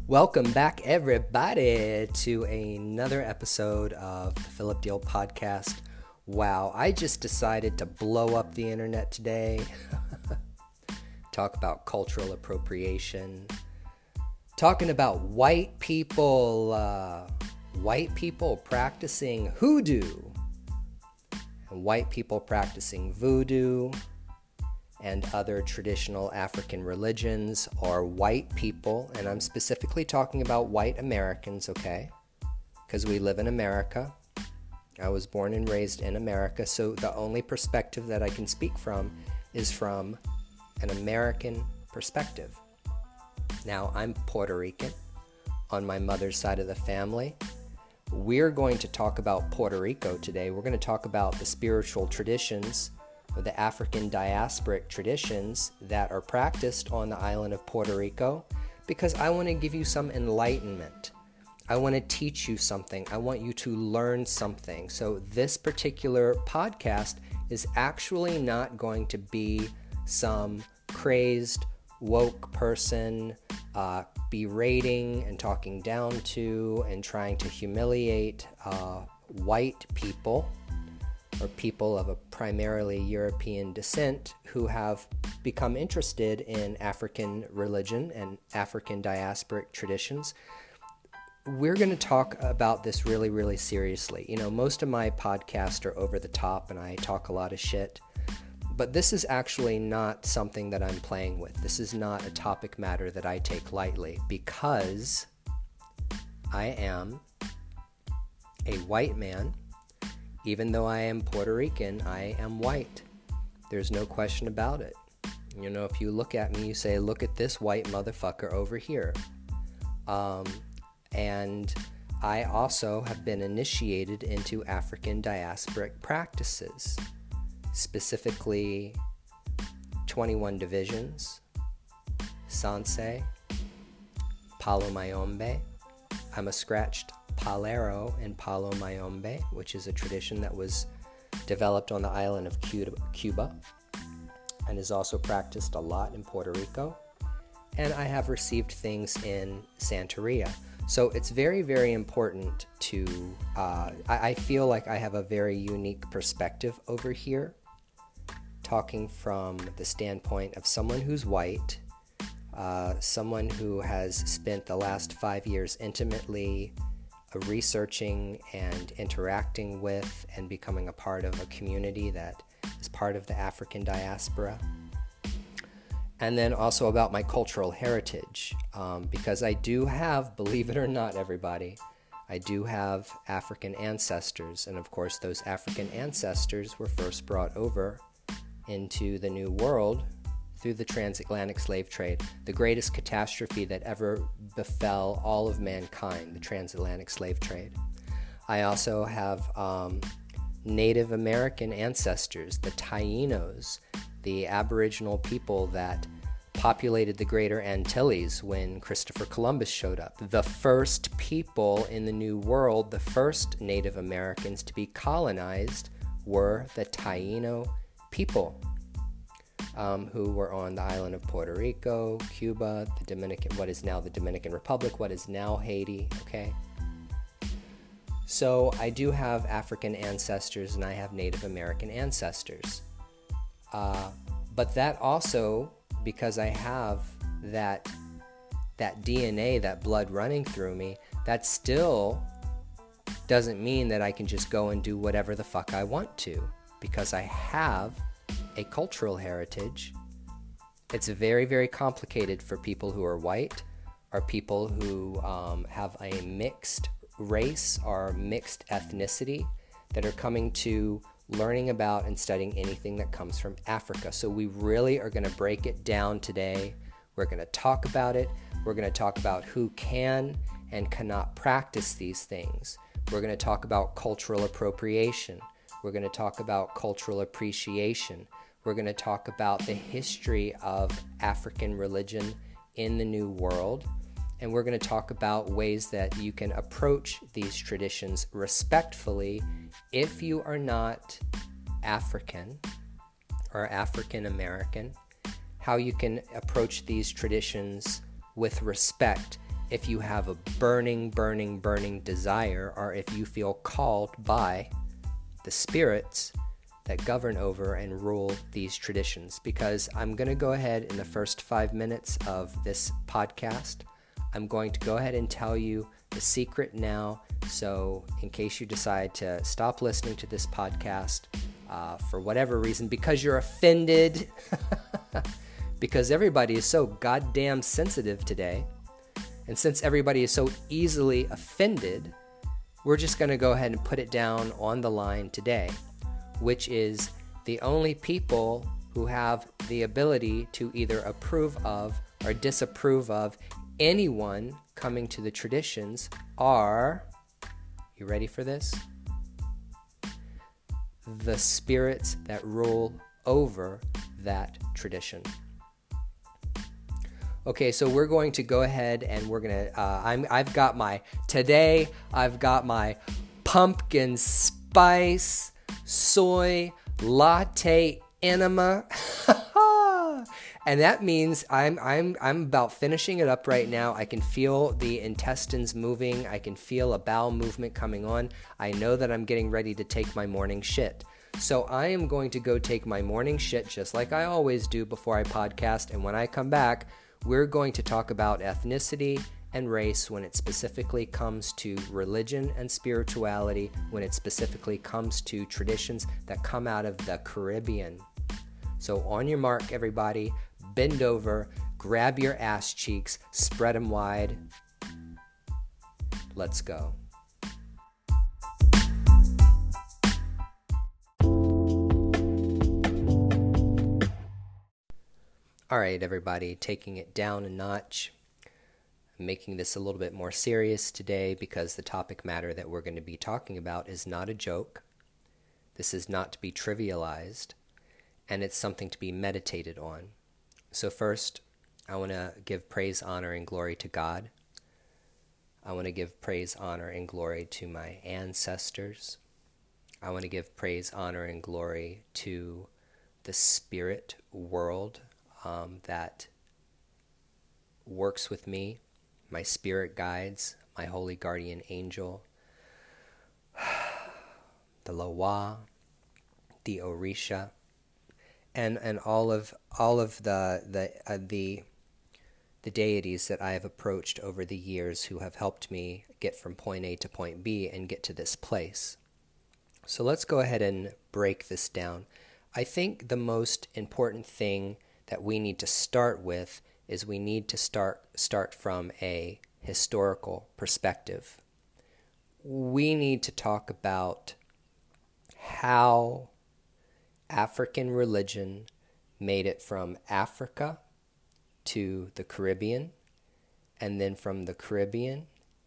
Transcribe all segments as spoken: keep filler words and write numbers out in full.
Welcome back, everybody, to another episode of the Philip Deal Podcast. Wow, I just decided to blow up the internet today. Talk about cultural appropriation. Talking about white people, uh, white people practicing hoodoo. And white people practicing voodoo and other traditional African religions, or white people, and I'm specifically talking about white Americans, okay? Because we live in America. I was born and raised in America, so the only perspective that I can speak from is from an American perspective. Now, I'm Puerto Rican on my mother's side of the family. We're going to talk about Puerto Rico today. We're going to talk about the spiritual traditions of the African diasporic traditions that are practiced on the island of Puerto Rico, because I want to give you some enlightenment. I want to teach you something. I want you to learn something. So this particular podcast is actually not going to be some crazed, woke person uh, berating and talking down to and trying to humiliate uh, white people, or people of a primarily European descent who have become interested in African religion and African diasporic traditions. We're going to talk about this really, really seriously. You know, most of my podcasts are over the top and I talk a lot of shit, but this is actually not something that I'm playing with. This is not a topic matter that I take lightly, because I am a white man. Even though I am Puerto Rican, I am white. There's no question about it. You know, if you look at me, you say, look at this white motherfucker over here. Um, and I also have been initiated into African diasporic practices, specifically twenty-one divisions, Sanse, Palo Mayombe. I'm a scratched Palero and Palo Mayombe, which is a tradition that was developed on the island of Cuba and is also practiced a lot in Puerto Rico. And I have received things in Santeria. So it's very, very important to, uh, I, I feel like I have a very unique perspective over here, talking from the standpoint of someone who's white, uh, someone who has spent the last five years intimately researching and interacting with and becoming a part of a community that is part of the African diaspora. And then also about my cultural heritage, um, because I do have, believe it or not, everybody, I do have African ancestors. And of course, those African ancestors were first brought over into the New World through the transatlantic slave trade, the greatest catastrophe that ever befell all of mankind, the transatlantic slave trade. I also have um, Native American ancestors, the Tainos, the Aboriginal people that populated the Greater Antilles when Christopher Columbus showed up. The first people in the New World, the first Native Americans to be colonized, were the Taino people. Um, who were on the island of Puerto Rico, Cuba, the Dominican, what is now the Dominican Republic, what is now Haiti, okay? So I do have African ancestors and I have Native American ancestors. Uh, but that also, because I have that, that D N A, that blood running through me, that still doesn't mean that I can just go and do whatever the fuck I want to, because I have a cultural heritage. It's very, very complicated for people who are white, or people who um, have a mixed race or mixed ethnicity that are coming to learning about and studying anything that comes from Africa. So we really are going to break it down today. We're going to talk about it. We're going to talk about who can and cannot practice these things. We're going to talk about cultural appropriation. We're going to talk about cultural appreciation. We're going to talk about the history of African religion in the New World. And we're going to talk about ways that you can approach these traditions respectfully if you are not African or African American, how you can approach these traditions with respect if you have a burning, burning, burning desire, or if you feel called by the spirits that govern over and rule these traditions. Because I'm going to go ahead in the first five minutes of this podcast, I'm going to go ahead and tell you the secret now. So in case you decide to stop listening to this podcast uh, for whatever reason, because you're offended, because everybody is so goddamn sensitive today, and since everybody is so easily offended, we're just going to go ahead and put it down on the line today, which is the only people who have the ability to either approve of or disapprove of anyone coming to the traditions are, you ready for this? The spirits that rule over that tradition. Okay, so we're going to go ahead and we're gonna. Uh, I'm. I've got my today. I've got my pumpkin spice soy latte enema, and that means I'm. I'm. I'm about finishing it up right now. I can feel the intestines moving. I can feel a bowel movement coming on. I know that I'm getting ready to take my morning shit. So I am going to go take my morning shit just like I always do before I podcast, and when I come back, we're going to talk about ethnicity and race when it specifically comes to religion and spirituality, when it specifically comes to traditions that come out of the Caribbean. So on your mark, everybody, bend over, grab your ass cheeks, spread them wide. Let's go. All right, everybody, taking it down a notch. I'm making this a little bit more serious today because the topic matter that we're going to be talking about is not a joke. This is not to be trivialized, and it's something to be meditated on. So first, I want to give praise, honor, and glory to God. I want to give praise, honor, and glory to my ancestors. I want to give praise, honor, and glory to the spirit world Um, that works with me, my spirit guides, my holy guardian angel, the Loa, the Orisha, and and all of all of the the uh, the the deities that I have approached over the years who have helped me get from point A to point B and get to this place. So let's go ahead and break this down. I think the most important thing that we need to start with is we need to start start from a historical perspective. We need to talk about how African religion made it from Africa to the Caribbean, and then from the Caribbean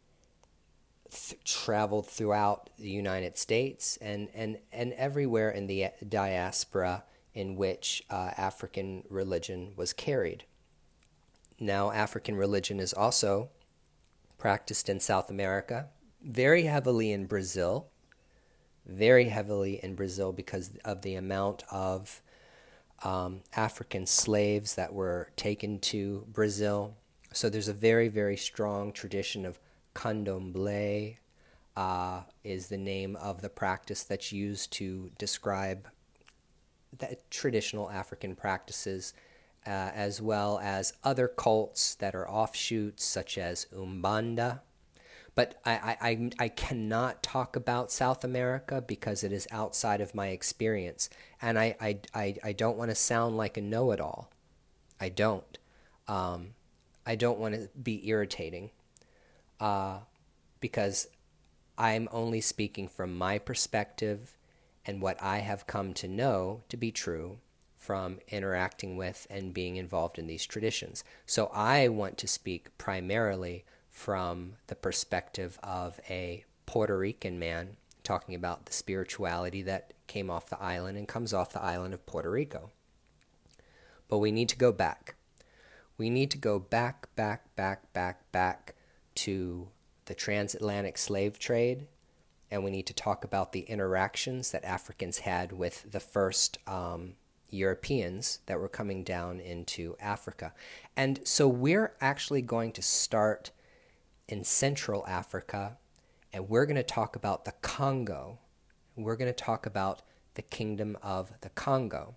th- traveled throughout the United States and, and, and everywhere in the diaspora in which uh, African religion was carried. Now, African religion is also practiced in South America, very heavily in Brazil, very heavily in Brazil because of the amount of um, African slaves that were taken to Brazil. So there's a very, very strong tradition of candomblé, uh, is the name of the practice that's used to describe the traditional African practices, uh, as well as other cults that are offshoots, such as Umbanda. But I, I, I, I cannot talk about South America because it is outside of my experience. And I, I, I, I don't want to sound like a know-it-all. I don't. Um, I don't want to be irritating uh, because I'm only speaking from my perspective and what I have come to know to be true from interacting with and being involved in these traditions. So I want to speak primarily from the perspective of a Puerto Rican man talking about the spirituality that came off the island and comes off the island of Puerto Rico. But we need to go back. We need to go back, back, back, back, back to the transatlantic slave trade, and we need to talk about the interactions that Africans had with the first um, Europeans that were coming down into Africa. And so we're actually going to start in Central Africa, and we're going to talk about the Congo. We're going to talk about the Kingdom of the Congo.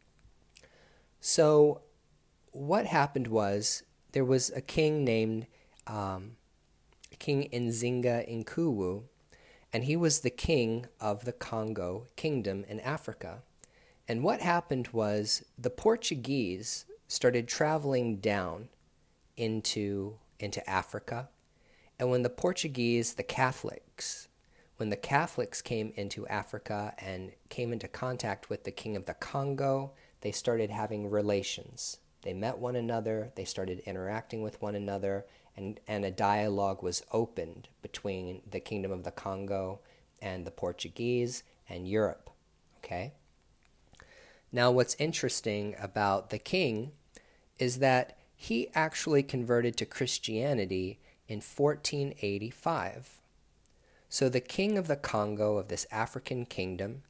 So what happened was there was a king named um, King Nzinga Nkuwu, and he was the king of the Congo Kingdom in Africa. And what happened was the Portuguese started traveling down into, into Africa. And when the Portuguese, the Catholics, when the Catholics came into Africa and came into contact with the king of the Congo, they started having relations. They met one another, they started interacting with one another, and, and a dialogue was opened between the Kingdom of the Congo and the Portuguese and Europe. Okay? Now, what's interesting about the king is that he actually converted to Christianity in fourteen eighty-five. So the king of the Congo, of this African kingdom,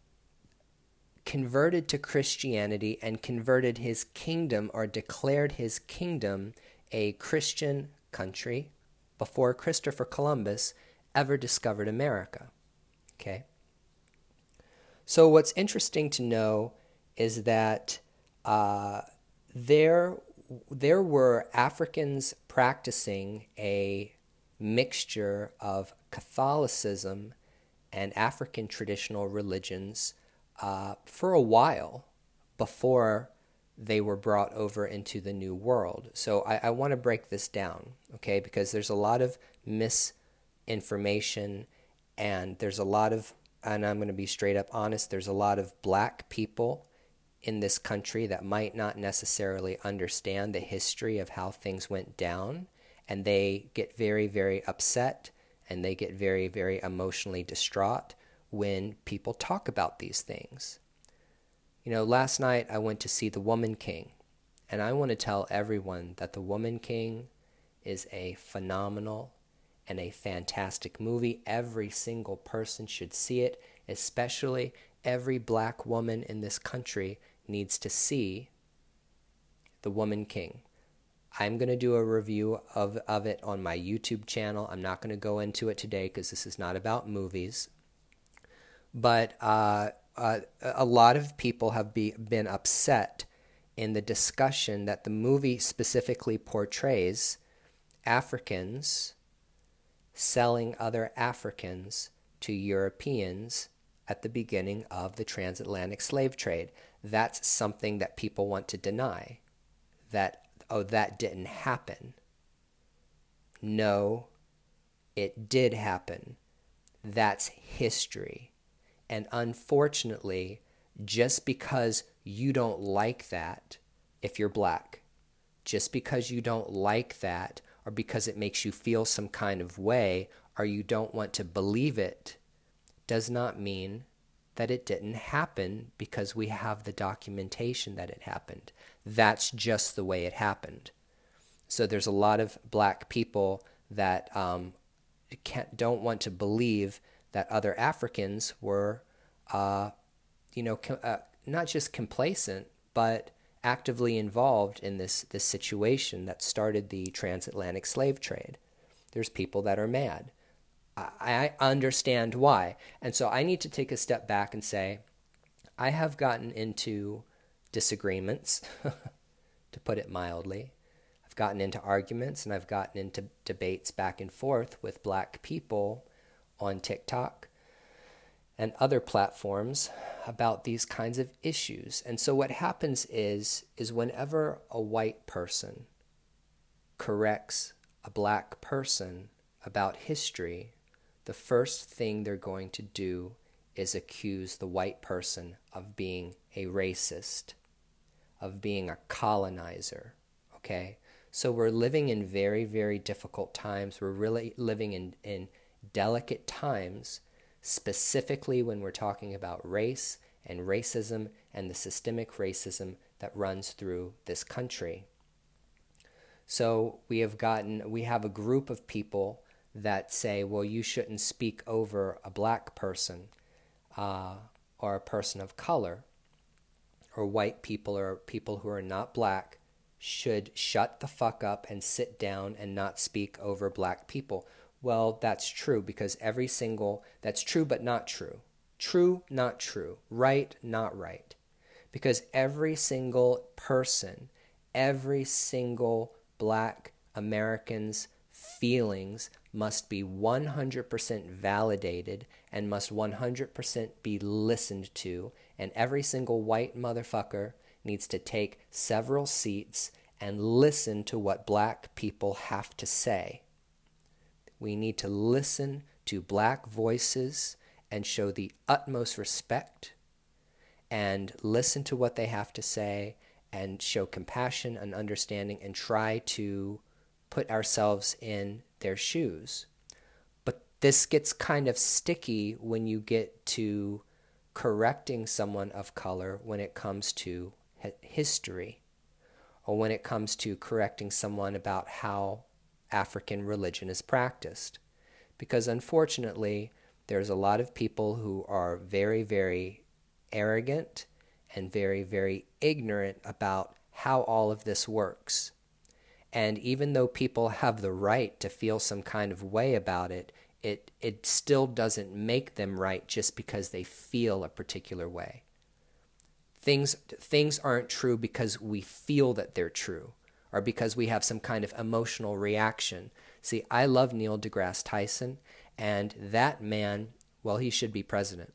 converted to Christianity and converted his kingdom, or declared his kingdom, a Christian country before Christopher Columbus ever discovered America. Okay? So what's interesting to know is that uh, there, there were Africans practicing a mixture of Catholicism and African traditional religions uh, for a while before they were brought over into the New World. So I, I want to break this down, okay, because there's a lot of misinformation, and there's a lot of, and I'm going to be straight up honest, there's a lot of black people in this country that might not necessarily understand the history of how things went down, and they get very, very upset, and they get very, very emotionally distraught when people talk about these things. You know, last night I went to see The Woman King, and I want to tell everyone that The Woman King is a phenomenal and a fantastic movie. Every single person should see it, especially every black woman in this country needs to see The Woman King. I'm going to do a review of, of it on my YouTube channel. I'm not going to go into it today because this is not about movies. But uh, uh, a lot of people have be, been upset in the discussion that the movie specifically portrays Africans selling other Africans to Europeans at the beginning of the transatlantic slave trade. That's something that people want to deny. That, oh, that didn't happen. No, it did happen. That's history. And unfortunately, just because you don't like that, if you're black, just because you don't like that, or because it makes you feel some kind of way, or you don't want to believe it, does not mean that it didn't happen because we have the documentation that it happened. That's just the way it happened. So there's a lot of black people that um, can't, don't want to believe that other Africans were, uh, you know, com- uh, not just complacent, but actively involved in this, this situation that started the transatlantic slave trade. There's people that are mad. I understand why. And so I need to take a step back and say, I have gotten into disagreements, to put it mildly. I've gotten into arguments, and I've gotten into debates back and forth with black people on TikTok and other platforms about these kinds of issues. And so what happens is, is whenever a white person corrects a black person about history, the first thing they're going to do is accuse the white person of being a racist, of being a colonizer, okay? So we're living in very, very difficult times. We're really living in, in delicate times, specifically when we're talking about race and racism and the systemic racism that runs through this country. So we have gotten, we have a group of people that say, well, you shouldn't speak over a black person uh, or a person of color, or white people or people who are not black should shut the fuck up and sit down and not speak over black people. Well, that's true because every single, that's true but not true. True, not true. Right, not right. Because every single person, every single black American's feelings must be one hundred percent validated and must one hundred percent be listened to, and every single white motherfucker needs to take several seats and listen to what black people have to say. We need to listen to black voices and show the utmost respect and listen to what they have to say and show compassion and understanding and try to put ourselves in their shoes. But this gets kind of sticky when you get to correcting someone of color when it comes to history, or when it comes to correcting someone about how African religion is practiced. Because unfortunately, there's a lot of people who are very, very arrogant and very, very ignorant about how all of this works. And even though people have the right to feel some kind of way about it, it, it still doesn't make them right just because they feel a particular way. Things, things aren't true because we feel that they're true or because we have some kind of emotional reaction. See, I love Neil deGrasse Tyson, and that man, well, he should be president.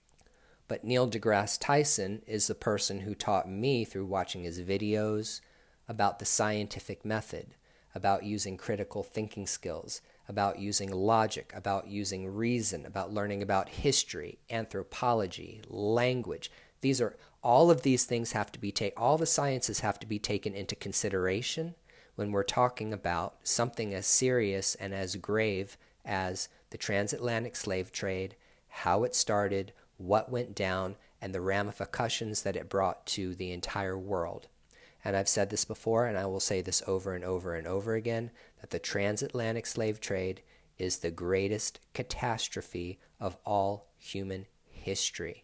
But Neil deGrasse Tyson is the person who taught me through watching his videos about the scientific method, about using critical thinking skills, about using logic, about using reason, about learning about history, anthropology, language. These are, all of these things have to be taken, all the sciences have to be taken into consideration when we're talking about something as serious and as grave as the transatlantic slave trade, how it started, what went down, and the ramifications that it brought to the entire world. And I've said this before, and I will say this over and over and over again, that the transatlantic slave trade is the greatest catastrophe of all human history.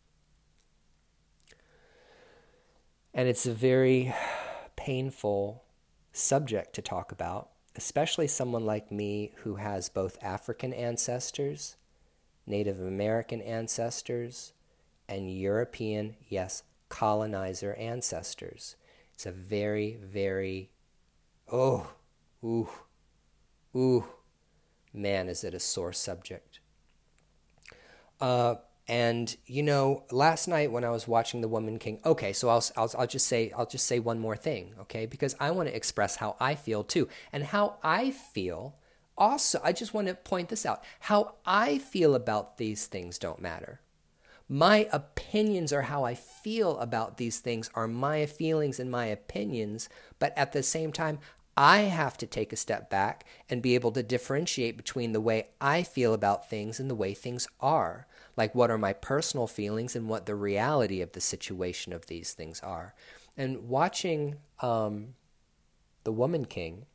And it's a very painful subject to talk about, especially someone like me who has both African ancestors, Native American ancestors, and European, yes, colonizer ancestors. It's a very, very, oh, ooh, ooh, man, is it a sore subject. Uh, and you know, last night when I was watching The Woman King, okay, so I'll, I'll, I'll just say, I'll just say one more thing, okay, because I want to express how I feel too, and how I feel. Also, I just want to point this out. How I feel about these things don't matter. My opinions are how I feel about these things are my feelings and my opinions, but at the same time, I have to take a step back and be able to differentiate between the way I feel about things and the way things are. Like what are my personal feelings and what the reality of the situation of these things are. And watching um, The Woman King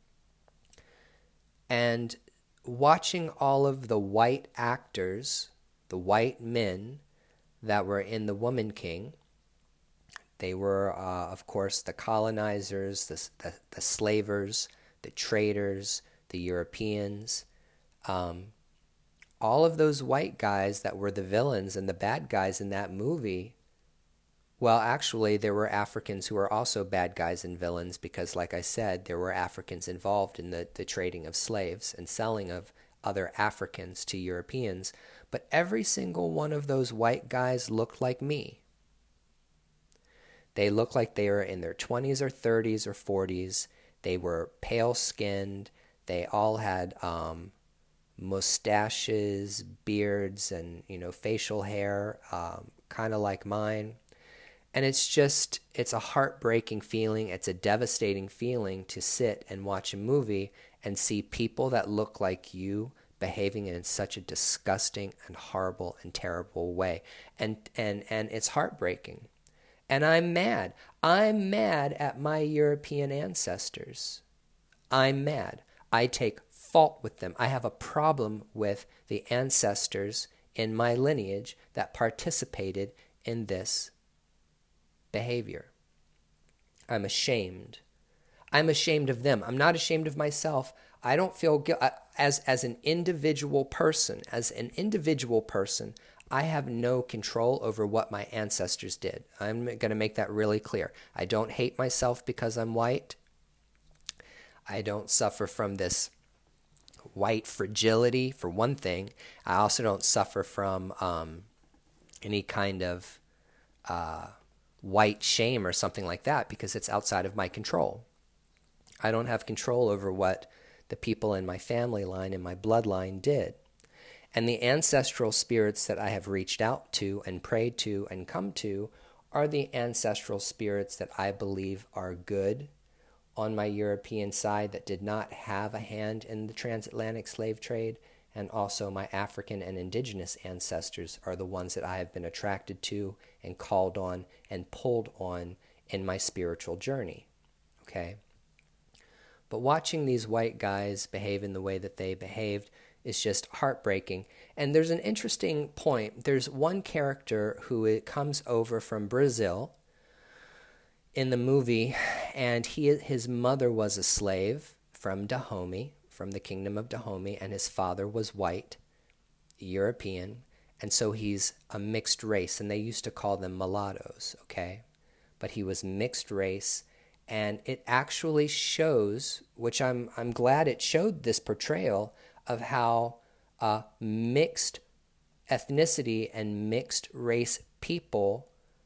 and watching all of the white actors, the white men that were in The Woman King, they were, uh, of course, the colonizers, the, the, the slavers, the traders, the Europeans. Um, all of those white guys that were the villains and the bad guys in that movie, well, actually, there were Africans who were also bad guys and villains because, like I said, there were Africans involved in the, the trading of slaves and selling of other Africans to Europeans. But every single one of those white guys looked like me. They looked like they were in their twenties or thirties or forties. They were pale-skinned. They all had um, mustaches, beards, and, you know, facial hair, um, kind of like mine. And it's just, it's a heartbreaking feeling. It's a devastating feeling to sit and watch a movie and see people that look like you behaving in such a disgusting and horrible and terrible way. And, and, and it's heartbreaking. And I'm mad. I'm mad at my European ancestors. I'm mad. I take fault with them. I have a problem with the ancestors in my lineage that participated in this behavior. I'm ashamed I'm ashamed of them. I'm not ashamed of myself. I don't feel guilt as as an individual person, as an individual person, I have no control over what my ancestors did. I'm going to make that really clear. I don't hate myself because I'm white. I don't suffer from this white fragility, for one thing. I also don't suffer from um, any kind of uh, white shame or something like that because it's outside of my control. I don't have control over what the people in my family line and my bloodline did. And the ancestral spirits that I have reached out to and prayed to and come to are the ancestral spirits that I believe are good on my European side that did not have a hand in the transatlantic slave trade. And also my African and indigenous ancestors are the ones that I have been attracted to and called on and pulled on in my spiritual journey. Okay? But watching these white guys behave in the way that they behaved is just heartbreaking. And there's an interesting point. There's one character who it comes over from Brazil in the movie, and he his mother was a slave from Dahomey, from the kingdom of Dahomey, and his father was white, European, and so he's a mixed race, and they used to call them mulattoes, okay? But he was mixed race, and it actually shows, which I'm I'm glad it showed this portrayal of how uh, mixed ethnicity and mixed race people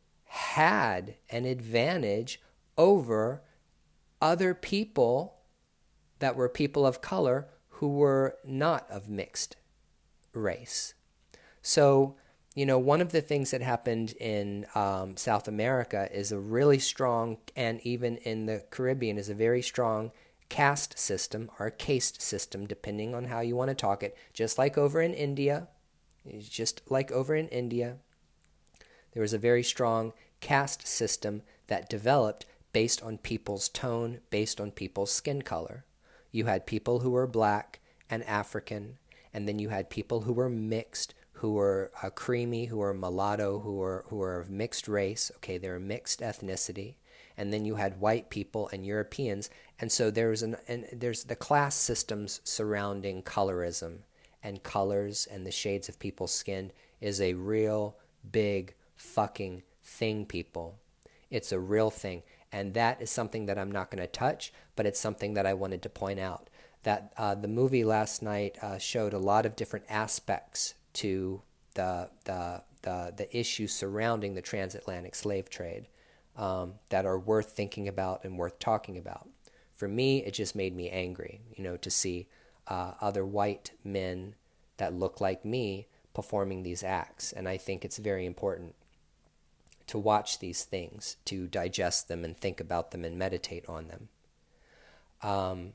had an advantage over other people that were people of color who were not of mixed race. So, you know, one of the things that happened in um, South America is a really strong, and even in the Caribbean, is a very strong caste system or caste system, depending on how you want to talk it. Just like over in India, just like over in India, there was a very strong caste system that developed based on people's tone, based on people's skin color. You had people who were black and African, and then you had people who were mixed, who were uh, creamy, who were mulatto, who were who were of mixed race. Okay, they were mixed ethnicity. And then you had white people and Europeans. And so there's an and there's the class systems surrounding colorism, and colors and the shades of people's skin is a real big fucking thing, people. It's a real thing. And that is something that I'm not going to touch, but it's something that I wanted to point out. That uh, the movie last night uh, showed a lot of different aspects to the the the the issues surrounding the transatlantic slave trade. Um, that are worth thinking about and worth talking about. For me, it just made me angry, you know, to see uh, other white men that look like me performing these acts. And I think it's very important to watch these things, to digest them and think about them and meditate on them. Um,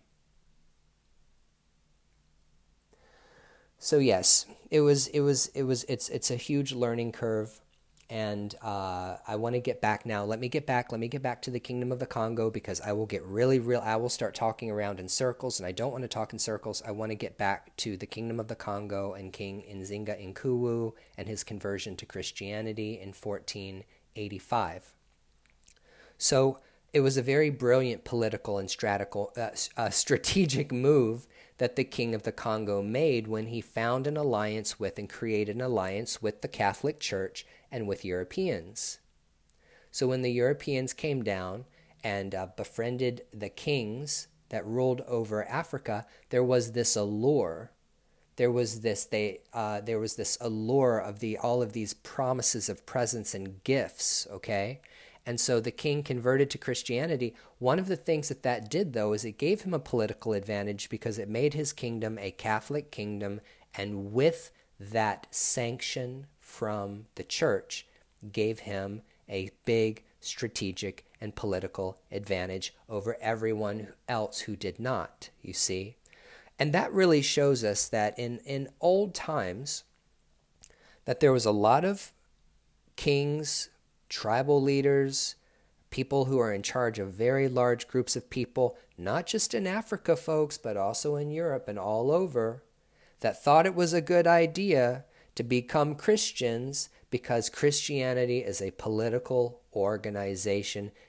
so yes, it was, it was, it was, it's, it's a huge learning curve. And uh, I want to get back now. Let me get back. Let me get back to the Kingdom of the Congo, because I will get really real. I will start talking around in circles, and I don't want to talk in circles. I want to get back to the Kingdom of the Congo and King Nzinga Nkuwu and his conversion to Christianity in fourteen eighty-five. So it was a very brilliant political and stratical, uh, uh, strategic move that the King of the Congo made when he found an alliance with and created an alliance with the Catholic Church and with Europeans. So when the Europeans came down and uh, befriended the kings that ruled over Africa, there was this allure. There was this they uh, there was this allure of the all of these promises of presents and gifts. Okay. And so the king converted to Christianity. One of the things that that did, though, is it gave him a political advantage because it made his kingdom a Catholic kingdom, and with that sanction from the church gave him a big strategic and political advantage over everyone else who did not, you see. And that really shows us that in, in old times, that there was a lot of kings, tribal leaders, people who are in charge of very large groups of people, not just in Africa, folks, but also in Europe and all over, that thought it was a good idea to become Christians because Christianity is a political organization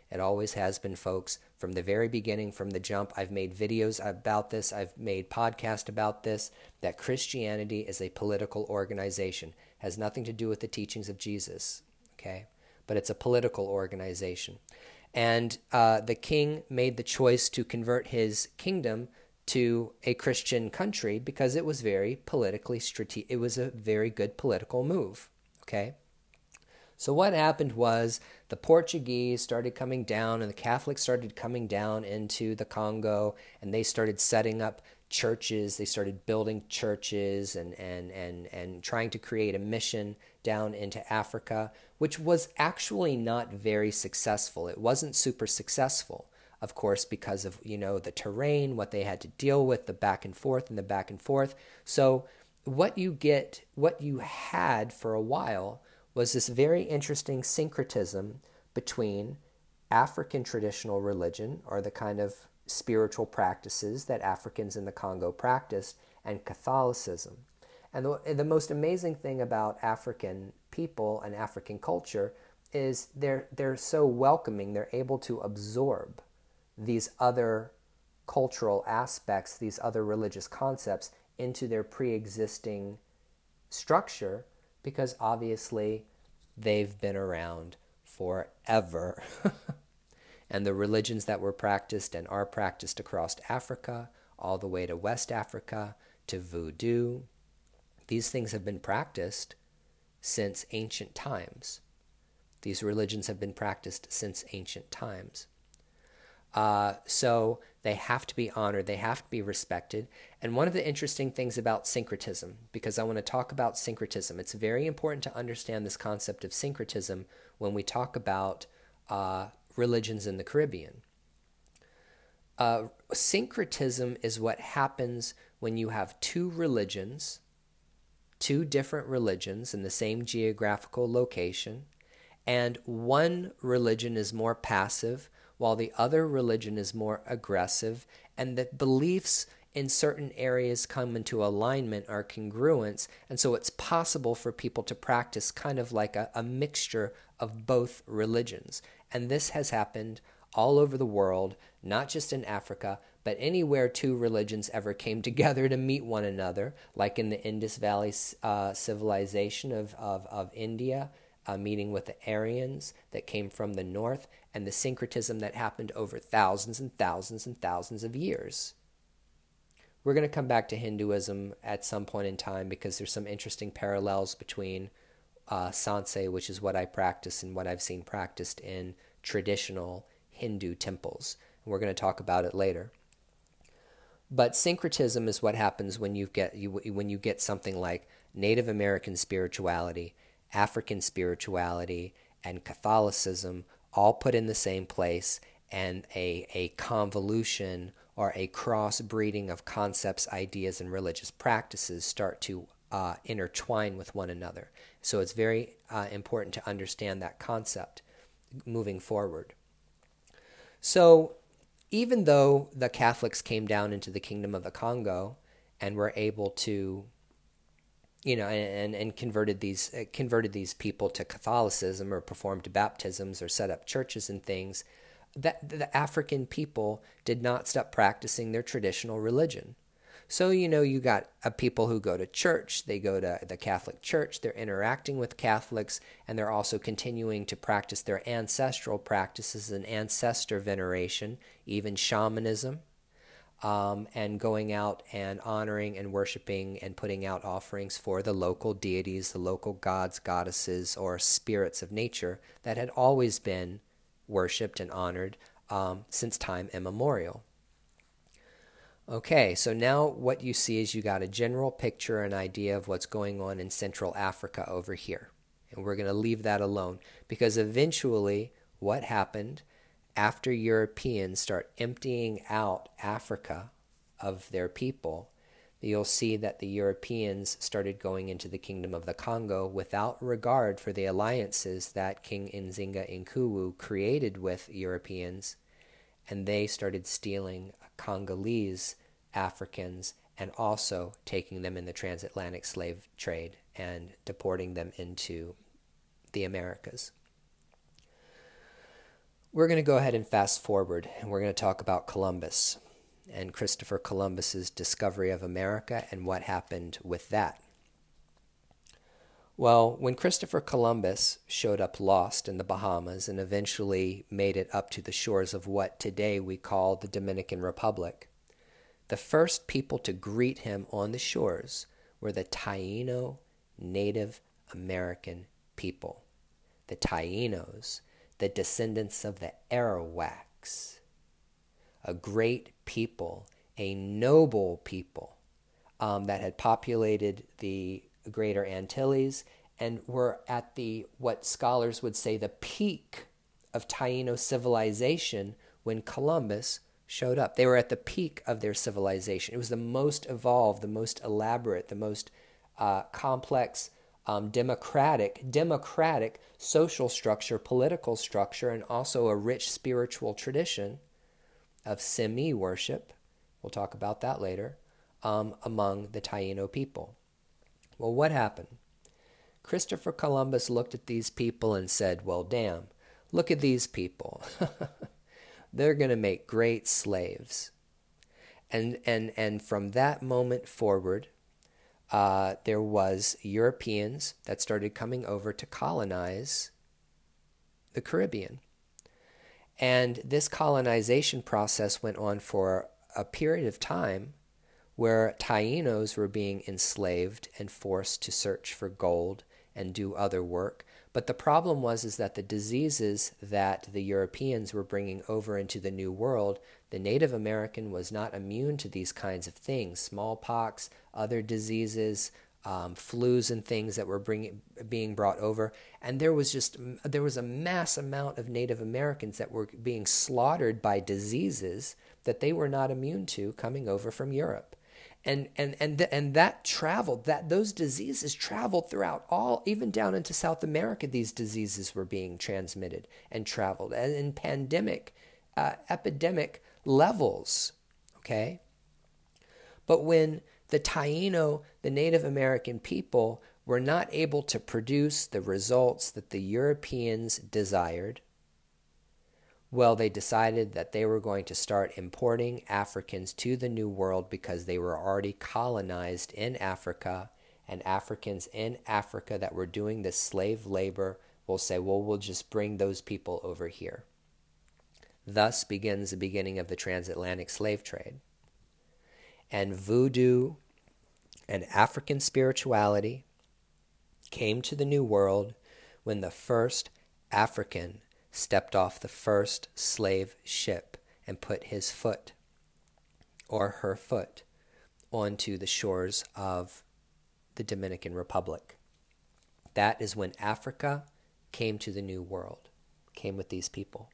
It always has been, folks, from the very beginning, from the jump. I've made videos about this. I've made podcasts about this, that Christianity is a political organization. It has nothing to do with the teachings of Jesus, okay? But it's a political organization. And uh, the king made the choice to convert his kingdom to a Christian country because it was very politically strategic. It was a very good political move, okay? So what happened was the Portuguese started coming down and the Catholics started coming down into the Congo, and they started setting up churches. They started building churches and, and, and, and trying to create a mission down into Africa, which was actually not very successful. It wasn't super successful, of course, because of, you know, the terrain, what they had to deal with, the back and forth and the back and forth. So what you get, what you had for a while was this very interesting syncretism between African traditional religion, or the kind of spiritual practices that Africans in the Congo practiced, and Catholicism. And the, the most amazing thing about African people and African culture is they're, they're so welcoming. They're able to absorb these other cultural aspects, these other religious concepts into their pre-existing structure, because obviously they've been around forever. And the religions that were practiced and are practiced across Africa, all the way to West Africa, to voodoo, these things have been practiced since ancient times. These religions have been practiced since ancient times. Uh, so they have to be honored, they have to be respected. And one of the interesting things about syncretism, because I want to talk about syncretism, it's very important to understand this concept of syncretism when we talk about uh, religions in the Caribbean. Uh, syncretism is what happens when you have two religions, two different religions in the same geographical location, and one religion is more passive while the other religion is more aggressive, and the beliefs in certain areas come into alignment, are congruence, and so it's possible for people to practice kind of like a, a mixture of both religions. And this has happened all over the world, not just in Africa, but anywhere two religions ever came together to meet one another, like in the Indus Valley uh, civilization of, of, of India, a meeting with the Aryans that came from the north, and the syncretism that happened over thousands and thousands and thousands of years. We're going to come back to Hinduism at some point in time because there's some interesting parallels between uh, Sanse, which is what I practice and what I've seen practiced in traditional Hindu temples. And we're going to talk about it later. But syncretism is what happens when you get you, when you get something like Native American spirituality, African spirituality, and Catholicism all put in the same place, and a, a convolution or a cross-breeding of concepts, ideas, and religious practices start to uh, intertwine with one another. So it's very uh, important to understand that concept moving forward. So even though the Catholics came down into the Kingdom of the Congo and were able to you know, and, and converted these uh, converted these people to Catholicism, or performed baptisms, or set up churches and things, that the African people did not stop practicing their traditional religion. So, you know, you got uh, people who go to church, they go to the Catholic Church, they're interacting with Catholics, and they're also continuing to practice their ancestral practices and ancestor veneration, even shamanism. Um, and going out and honoring and worshiping and putting out offerings for the local deities, the local gods, goddesses, or spirits of nature that had always been worshipped and honored um, since time immemorial. Okay, so now what you see is you got a general picture, an idea of what's going on in Central Africa over here. And we're going to leave that alone, because eventually what happened after Europeans start emptying out Africa of their people, you'll see that the Europeans started going into the Kingdom of the Congo without regard for the alliances that King Nzinga Nkuwu created with Europeans, and they started stealing Congolese Africans and also taking them in the transatlantic slave trade and deporting them into the Americas. we're going to go ahead and fast forward, and we're going to talk about Columbus and Christopher Columbus's discovery of America and what happened with that. Well, when Christopher Columbus showed up lost in the Bahamas and eventually made it up to the shores of what today we call the Dominican Republic, the first people to greet him on the shores were the Taino Native American people. The Tainos, the descendants of the Arawaks, a great people, a noble people um, that had populated the Greater Antilles and were at the, what scholars would say, the peak of Taino civilization when Columbus showed up. They were at the peak of their civilization. It was the most evolved, the most elaborate, the most uh, complex, um, democratic, democratic social structure, political structure, and also a rich spiritual tradition of semi worship. We'll talk about that later, um, among the Taino people. Well, what happened? Christopher Columbus looked at these people and said, well, damn, look at these people. They're going to make great slaves. And, and, and from that moment forward, uh, there was Europeans that started coming over to colonize the Caribbean. And this colonization process went on for a period of time where Tainos were being enslaved and forced to search for gold and do other work. But the problem was is that the diseases that the Europeans were bringing over into the New World, the Native American was not immune to these kinds of things, smallpox, other diseases, um, flus and things that were bringing, being brought over. And there was just, there was a mass amount of Native Americans that were being slaughtered by diseases that they were not immune to coming over from Europe. And and and th- and that traveled, that those diseases traveled throughout all, even down into South America. These diseases were being transmitted and traveled, and in pandemic, uh, epidemic levels. Okay, but when the Taino, the Native American people, were not able to produce the results that the Europeans desired, well, they decided that they were going to start importing Africans to the New World because they were already colonized in Africa, and Africans in Africa that were doing this slave labor will say, well, we'll just bring those people over here. Thus begins the beginning of the transatlantic slave trade. And voodoo and African spirituality came to the New World when the first African stepped off the first slave ship and put his foot or her foot onto the shores of the Dominican Republic. That is when Africa came to the New World, came with these people.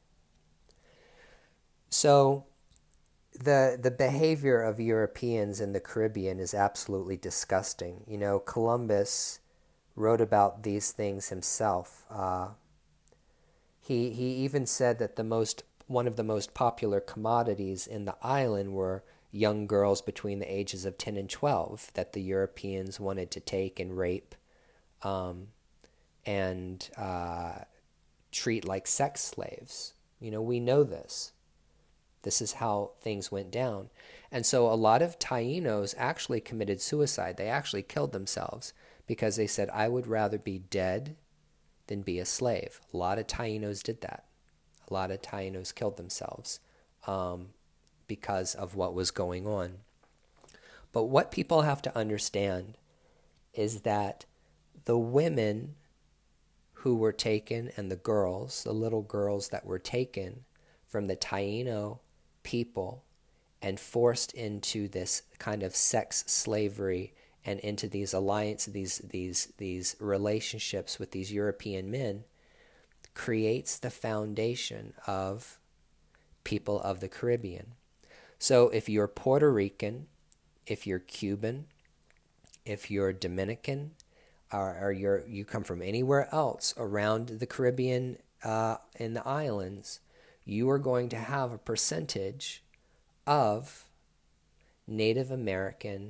So the the behavior of Europeans in the Caribbean is absolutely disgusting. You know, Columbus wrote about these things himself. Uh, He he even said that the most one of the most popular commodities in the island were young girls between the ages of ten and twelve that the Europeans wanted to take and rape um, and uh, treat like sex slaves. You know, we know this. This is how things went down. And so a lot of Tainos actually committed suicide. They actually killed themselves because they said, I would rather be dead than be a slave. A lot of Tainos did that. A lot of Tainos killed themselves um, because of what was going on. But what people have to understand is that the women who were taken and the girls, the little girls that were taken from the Taino people and forced into this kind of sex slavery and into these alliances, these these these relationships with these European men, creates the foundation of people of the Caribbean. So if you're Puerto Rican, if you're Cuban, if you're Dominican, or, or you're you come from anywhere else around the Caribbean uh, in the islands, you are going to have a percentage of Native American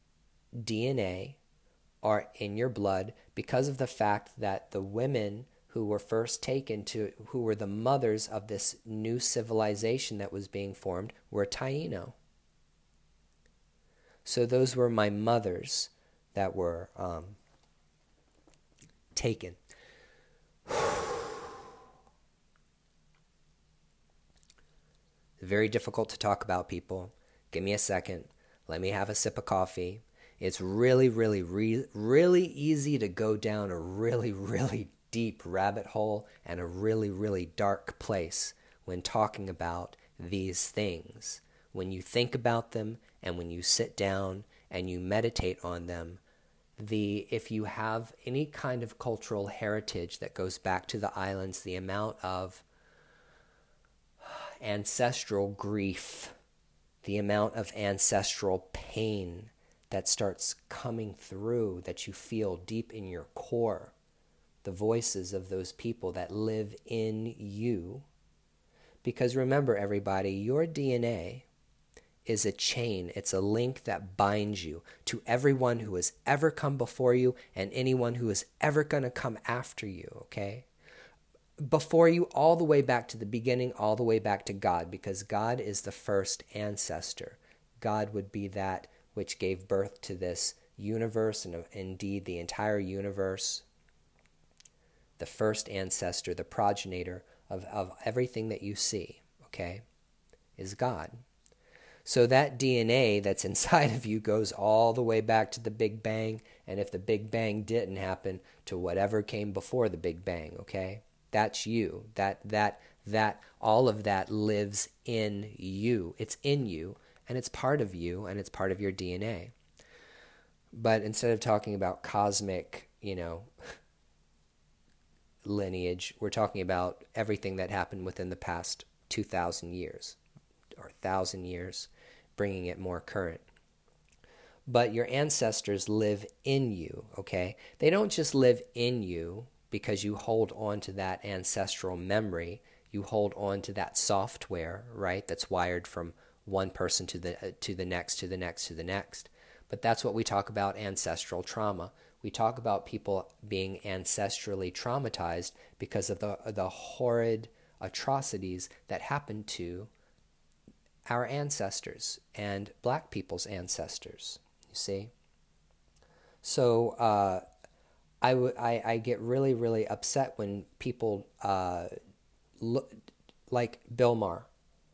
D N A are in your blood because of the fact that the women who were first taken to, who were the mothers of this new civilization that was being formed, were Taino. So those were my mothers that were um, taken. Very difficult to talk about, people. Give me a second. Let me have a sip of coffee. It's really, really, re- really easy to go down a really, really deep rabbit hole and a really, really dark place when talking about these things. When you think about them and when you sit down and you meditate on them, the if you have any kind of cultural heritage that goes back to the islands, the amount of ancestral grief, the amount of ancestral pain that starts coming through, that you feel deep in your core, the voices of those people that live in you. Because remember, everybody, your D N A is a chain. It's a link that binds you to everyone who has ever come before you and anyone who is ever going to come after you, okay? Before you, all the way back to the beginning, all the way back to God, because God is the first ancestor. God would be that which gave birth to this universe and indeed the entire universe. The first ancestor, the progenitor of, of everything that you see, okay, is God. So that D N A that's inside of you goes all the way back to the Big Bang, and if the Big Bang didn't happen, to whatever came before the Big Bang, okay? That's you. That that that all of that lives in you. It's in you, and it's part of you, and it's part of your D N A. But instead of talking about cosmic, you know, lineage, we're talking about everything that happened within the past two thousand years or one thousand years, bringing it more current. But your ancestors live in you, okay? They don't just live in you because you hold on to that ancestral memory. You hold on to that software, right, that's wired from one person to the uh, to the next, to the next, to the next. But that's what we talk about, ancestral trauma. We talk about people being ancestrally traumatized because of the the horrid atrocities that happened to our ancestors and black people's ancestors, you see. So uh, I, w- I, I get really, really upset when people uh, look like Bill Maher.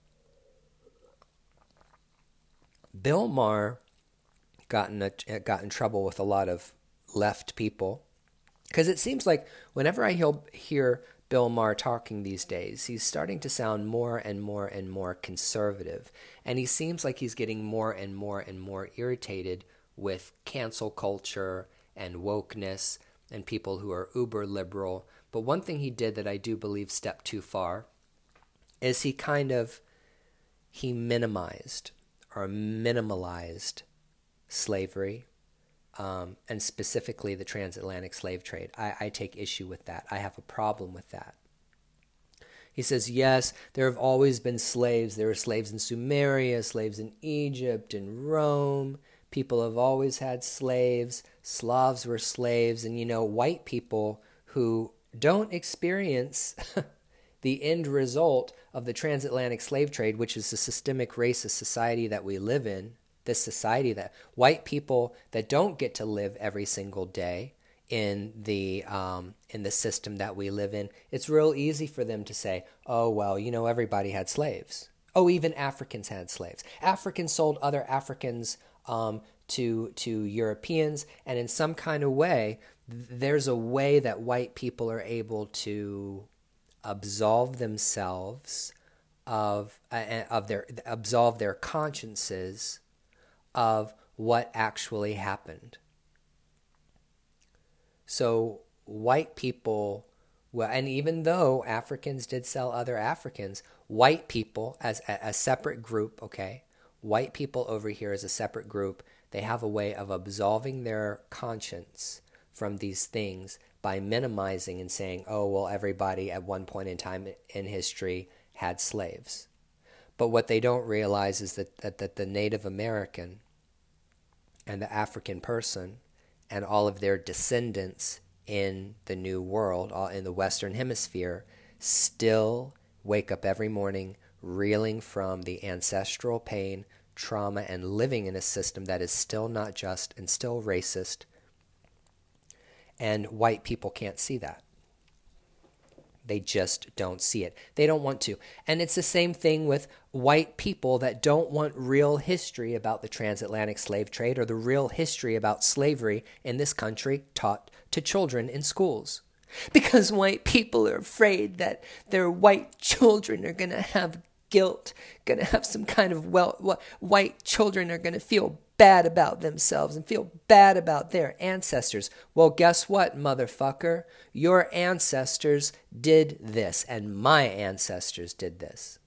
Bill Maher got in, a, got in trouble with a lot of left people, because it seems like whenever I hear Bill Maher talking these days, he's starting to sound more and more and more conservative, and he seems like he's getting more and more and more irritated with cancel culture and wokeness and people who are uber liberal. But one thing he did that I do believe stepped too far is he kind of he minimized or minimalized slavery. Um, and specifically the transatlantic slave trade. I, I take issue with that. I have a problem with that. He says, yes, there have always been slaves. There were slaves in Sumeria, slaves in Egypt, in Rome. People have always had slaves. Slavs were slaves. And, you know, white people who don't experience the end result of the transatlantic slave trade, which is the systemic racist society that we live in, this society that white people that don't get to live every single day in the um, in the system that we live in, it's real easy for them to say, oh, well, you know, everybody had slaves. Oh, even Africans had slaves. Africans sold other Africans um, to to Europeans, and in some kind of way, th- there's a way that white people are able to absolve themselves of uh, of their absolve their consciences of what actually happened. So white people, well, and even though Africans did sell other Africans, white people as a, a separate group, okay, white people over here as a separate group, they have a way of absolving their conscience from these things by minimizing and saying, oh, well, everybody at one point in time in history had slaves. But what they don't realize is that, that, that the Native American and the African person and all of their descendants in the New World, all in the Western Hemisphere, still wake up every morning reeling from the ancestral pain, trauma, and living in a system that is still not just and still racist. And white people can't see that. They just don't see it. They don't want to. And it's the same thing with white people that don't want real history about the transatlantic slave trade or the real history about slavery in this country taught to children in schools. Because white people are afraid that their white children are going to have guilt, going to have some kind of, well, white children are going to feel bad about themselves and feel bad about their ancestors. Well, guess what, motherfucker? Your ancestors did this, and my ancestors did this.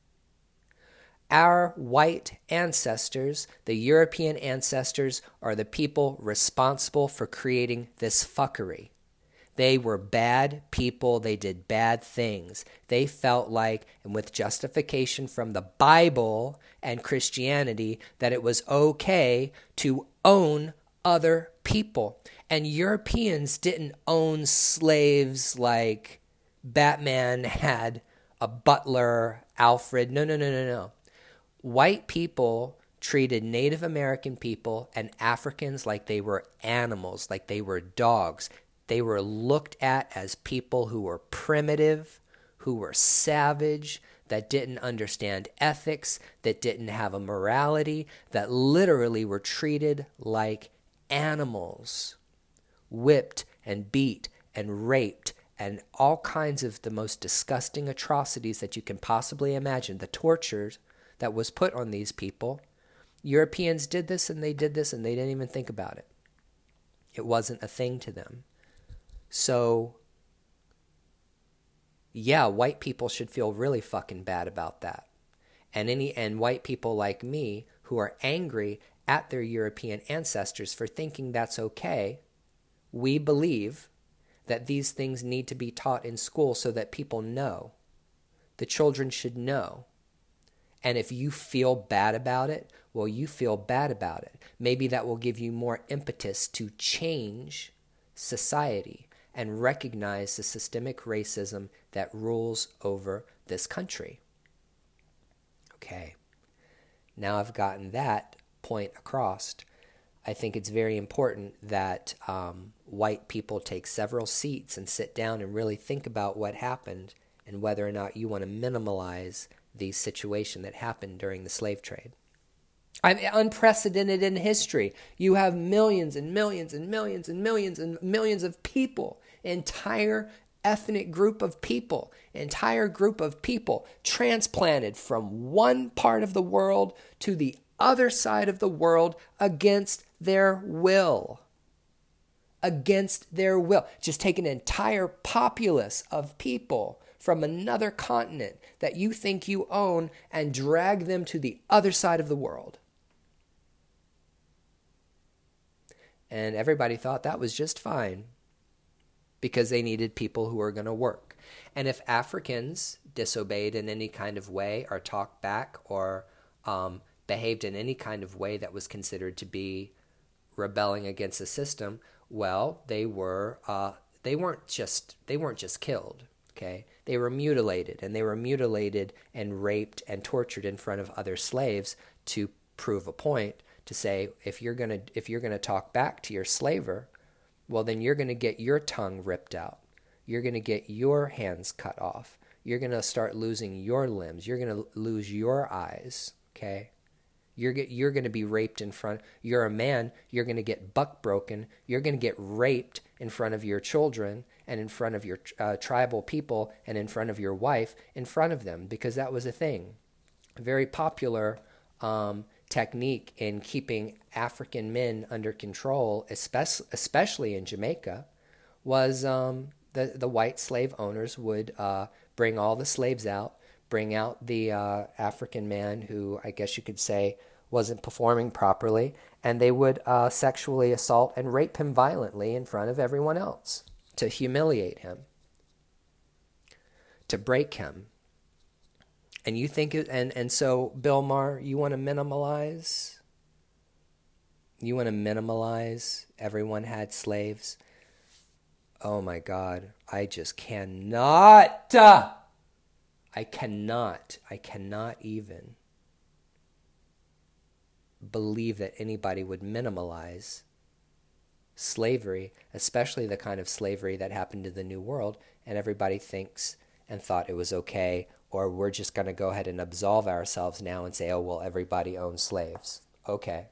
Our white ancestors, the European ancestors, are the people responsible for creating this fuckery. They were bad people. They did bad things. They felt like, and with justification from the Bible and Christianity, that it was okay to own other people. And Europeans didn't own slaves like Batman had a butler, Alfred. No, no, no, no, no. White people treated Native American people and Africans like they were animals, like they were dogs. They were looked at as people who were primitive, who were savage, that didn't understand ethics, that didn't have a morality, that literally were treated like animals, whipped and beat and raped and all kinds of the most disgusting atrocities that you can possibly imagine, the tortures that was put on these people. Europeans did this and they did this and they didn't even think about it. It wasn't a thing to them. So, yeah, white people should feel really fucking bad about that. And any and white people like me who are angry at their European ancestors for thinking that's okay, we believe that these things need to be taught in school so that people know. The children should know. And if you feel bad about it, well, you feel bad about it. Maybe that will give you more impetus to change society and recognize the systemic racism that rules over this country. Okay, now I've gotten that point across. I think it's very important that um, white people take several seats and sit down and really think about what happened and whether or not you want to minimalize the situation that happened during the slave trade. I'm unprecedented in history. You have millions and millions and millions and millions and millions of people, entire ethnic group of people, entire group of people transplanted from one part of the world to the other side of the world against their will. Against their will. Just take an entire populace of people from another continent that you think you own and drag them to the other side of the world. And everybody thought that was just fine because they needed people who were going to work. And if Africans disobeyed in any kind of way or talked back or um, behaved in any kind of way that was considered to be rebelling against the system, well, they were uh, they weren't just they weren't just killed. Okay, they were mutilated, and they were mutilated and raped and tortured in front of other slaves to prove a point. To say, if you're gonna if you're gonna talk back to your slaver, well, then you're gonna get your tongue ripped out. You're gonna get your hands cut off. You're gonna start losing your limbs. You're gonna lose your eyes. Okay, you're you're gonna be raped in front. You're a man. You're gonna get buck broken. You're gonna get raped in front of your children and in front of your uh, tribal people and in front of your wife, in front of them, because that was a thing, very popular. Um, technique in keeping African men under control, especially, especially in Jamaica, was um, the, the white slave owners would uh, bring all the slaves out, bring out the uh, African man who I guess you could say wasn't performing properly, and they would uh, sexually assault and rape him violently in front of everyone else to humiliate him, to break him. And you think it, and, and so, Bill Maher, you want to minimalize? You want to minimalize everyone had slaves? Oh my God, I just cannot. Uh, I cannot. I cannot even believe that anybody would minimalize slavery, especially the kind of slavery that happened in the New World, and everybody thinks and thought it was okay, or we're just going to go ahead and absolve ourselves now and say, oh, well, everybody owns slaves. Okay.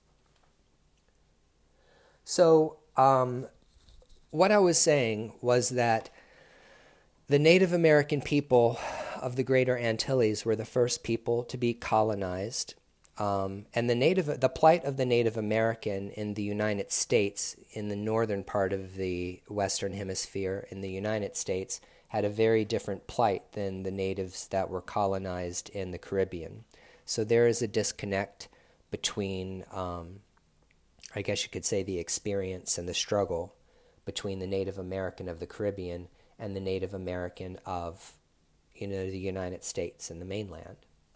So, um, what I was saying was that the Native American people of the Greater Antilles were the first people to be colonized. Um, and the native, the plight of the Native American in the United States, in the northern part of the Western Hemisphere in the United States, had a very different plight than the natives that were colonized in the Caribbean. So there is a disconnect between, um, I guess you could say, the experience and the struggle between the Native American of the Caribbean and the Native American of, you know, the United States and the mainland.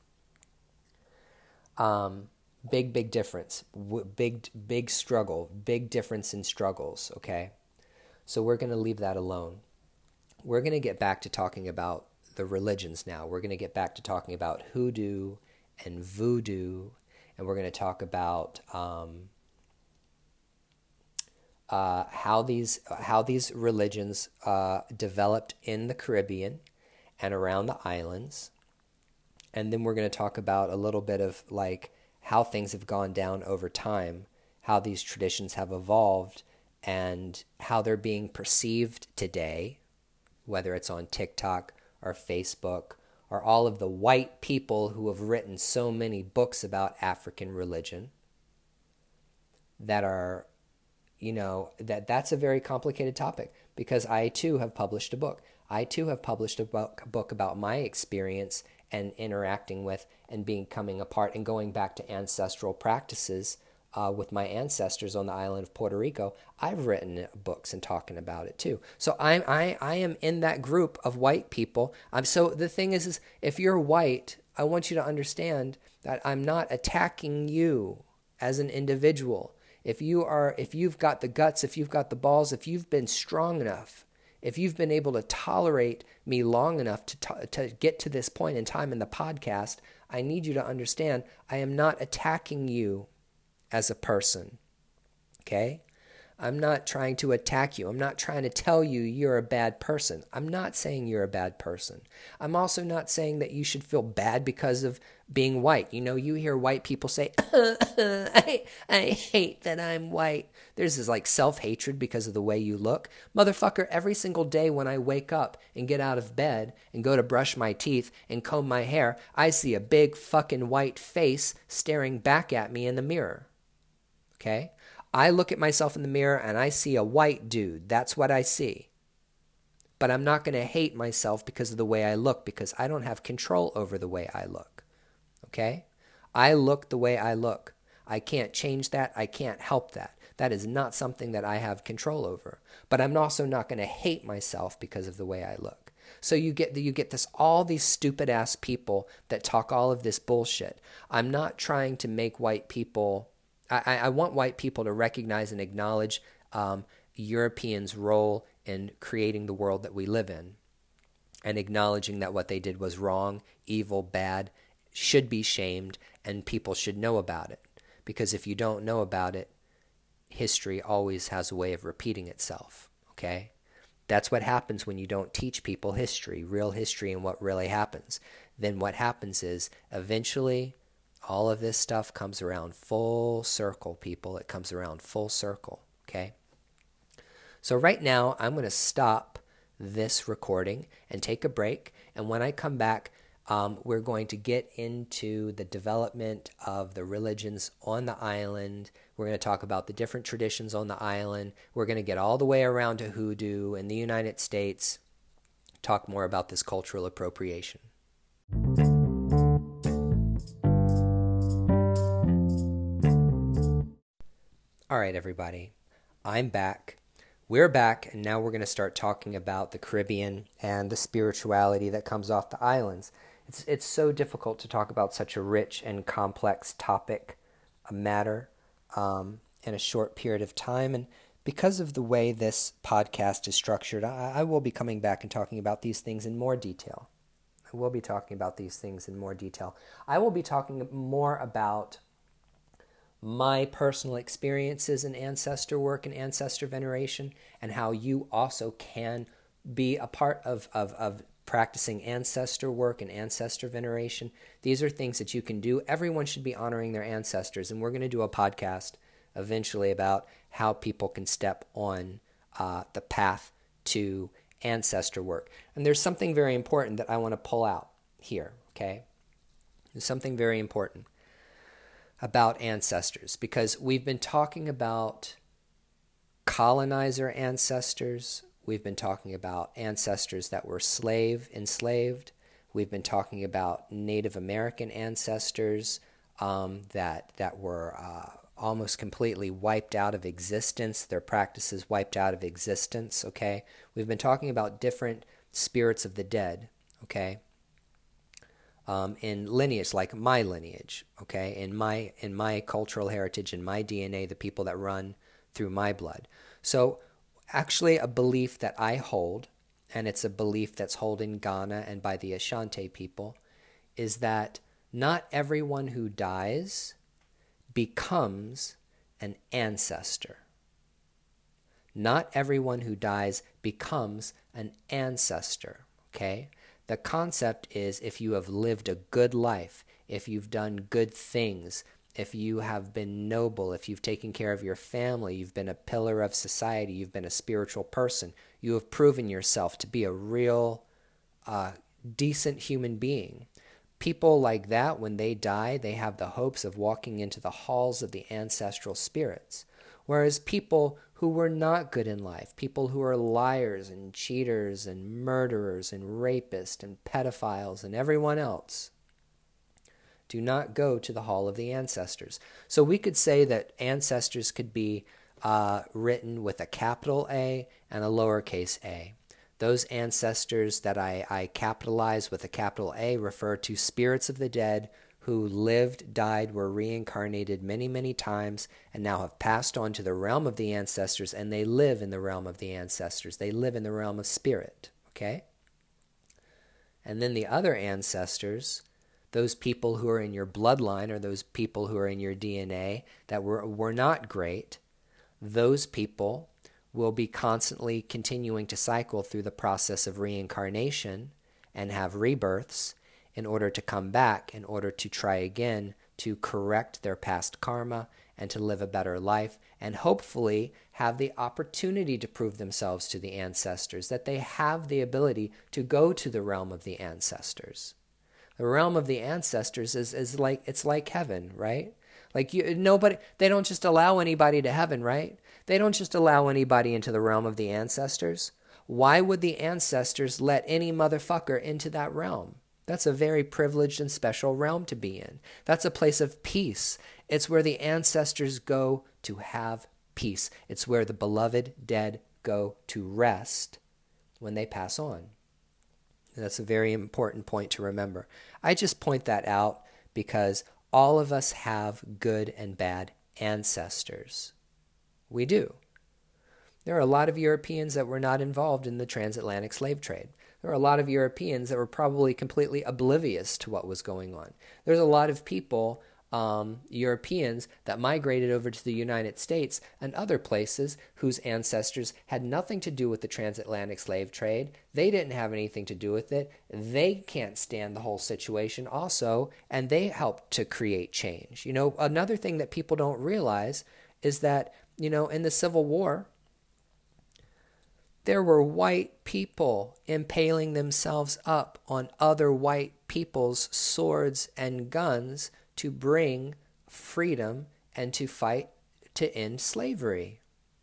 Um, big, big difference, w- big, big struggle, big difference in struggles, okay? So we're going to leave that alone. We're going to get back to talking about the religions now. We're going to get back to talking about hoodoo and voodoo, and we're going to talk about um, uh, how these how these religions uh, developed in the Caribbean and around the islands. And then we're going to talk about a little bit of like how things have gone down over time, how these traditions have evolved, and how they're being perceived today, whether it's on TikTok or Facebook, or all of the white people who have written so many books about African religion that are, you know, that that's a very complicated topic, because I too have published a book. I too have published a book, a book about my experience and interacting with and becoming a part and going back to ancestral practices uh, with my ancestors on the island of Puerto Rico. I've written books and talking about it too. So I'm I I am in that group of white people. I'm so the thing is is if you're white, I want you to understand that I'm not attacking you as an individual. If you are if you've got the guts, if you've got the balls, if you've been strong enough, if you've been able to tolerate me long enough to to, to get to this point in time in the podcast, I need you to understand I am not attacking you as a person, okay? I'm not trying to attack you. I'm not trying to tell you you're a bad person. I'm not saying you're a bad person. I'm also not saying that you should feel bad because of being white. You know, you hear white people say, I, I hate that I'm white. There's this like self-hatred because of the way you look. Motherfucker, every single day when I wake up and get out of bed and go to brush my teeth and comb my hair, I see a big fucking white face staring back at me in the mirror. Okay? I look at myself in the mirror and I see a white dude. That's what I see. But I'm not going to hate myself because of the way I look, because I don't have control over the way I look. Okay? I look the way I look. I can't change that. I can't help that. That is not something that I have control over. But I'm also not going to hate myself because of the way I look. So you get you get this all these stupid ass people that talk all of this bullshit. I'm not trying to make white people I, I want white people to recognize and acknowledge um, Europeans' role in creating the world that we live in, and acknowledging that what they did was wrong, evil, bad, should be shamed, and people should know about it. Because if you don't know about it, history always has a way of repeating itself, okay? That's what happens when you don't teach people history, real history, and what really happens. Then what happens is eventually all of this stuff comes around full circle, people. It comes around full circle, okay? So right now, I'm going to stop this recording and take a break. And when I come back, um, we're going to get into the development of the religions on the island. We're going to talk about the different traditions on the island. We're going to get all the way around to hoodoo in the United States, talk more about this cultural appropriation. All right, everybody, I'm back. We're back, and now we're going to start talking about the Caribbean and the spirituality that comes off the islands. It's it's so difficult to talk about such a rich and complex topic, a matter, um, in a short period of time, and because of the way this podcast is structured, I, I will be coming back and talking about these things in more detail. I will be talking about these things in more detail. I will be talking more about my personal experiences in ancestor work and ancestor veneration, and how you also can be a part of, of, of practicing ancestor work and ancestor veneration. These are things that you can do. Everyone should be honoring their ancestors, and we're going to do a podcast eventually about how people can step on uh, the path to ancestor work. And there's something very important that I want to pull out here, okay? There's something very important about ancestors, because we've been talking about colonizer ancestors. We've been talking about ancestors that were slave, enslaved. We've been talking about Native American ancestors um, that that were uh, almost completely wiped out of existence, their practices wiped out of existence, okay? We've been talking about different spirits of the dead, okay? Um, in lineage, like my lineage, okay? In my in my cultural heritage, in my D N A, the people that run through my blood. So actually a belief that I hold, and it's a belief that's held in Ghana and by the Ashanti people, is that not everyone who dies becomes an ancestor. Not everyone who dies becomes an ancestor, okay? The concept is, if you have lived a good life, if you've done good things, if you have been noble, if you've taken care of your family, you've been a pillar of society, you've been a spiritual person, you have proven yourself to be a real, uh, decent human being. People like that, when they die, they have the hopes of walking into the halls of the ancestral spirits. Whereas people who were not good in life, people who are liars and cheaters and murderers and rapists and pedophiles and everyone else, do not go to the hall of the ancestors. So we could say that ancestors could be uh, written with a capital A and a lowercase a. Those ancestors that I, I capitalize with a capital A refer to spirits of the dead who lived, died, were reincarnated many, many times, and now have passed on to the realm of the ancestors, and they live in the realm of the ancestors. They live in the realm of spirit, okay? And then the other ancestors, those people who are in your bloodline, or those people who are in your D N A that were, were not great, those people will be constantly continuing to cycle through the process of reincarnation and have rebirths, in order to come back, in order to try again to correct their past karma and to live a better life, and hopefully have the opportunity to prove themselves to the ancestors, that they have the ability to go to the realm of the ancestors. The realm of the ancestors is, is like, it's like heaven, right? Like you, nobody, they don't just allow anybody to heaven, right? They don't just allow anybody into the realm of the ancestors. Why would the ancestors let any motherfucker into that realm? That's a very privileged and special realm to be in. That's a place of peace. It's where the ancestors go to have peace. It's where the beloved dead go to rest when they pass on. And that's a very important point to remember. I just point that out because all of us have good and bad ancestors. We do. There are a lot of Europeans that were not involved in the transatlantic slave trade. There are a lot of Europeans that were probably completely oblivious to what was going on. There's a lot of people, um, Europeans, that migrated over to the United States and other places whose ancestors had nothing to do with the transatlantic slave trade. They didn't have anything to do with it. They can't stand the whole situation also, and they helped to create change. You know, another thing that people don't realize is that, you know, in the Civil War, there were white people impaling themselves up on other white people's swords and guns to bring freedom and to fight to end slavery.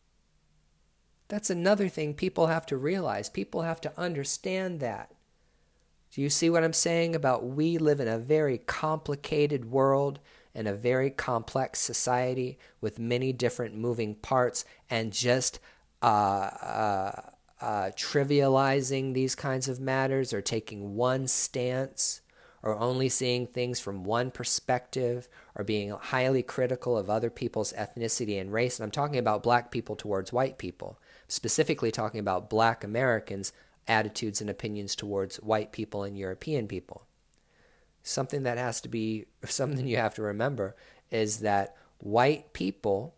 That's another thing people have to realize. People have to understand that. Do you see what I'm saying about we live in a very complicated world, in a very complex society with many different moving parts, and just uh, uh, uh, trivializing these kinds of matters or taking one stance or only seeing things from one perspective, or being highly critical of other people's ethnicity and race. And I'm talking about black people towards white people, specifically talking about black Americans' attitudes and opinions towards white people and European people. Something that has to be, something you have to remember is that white people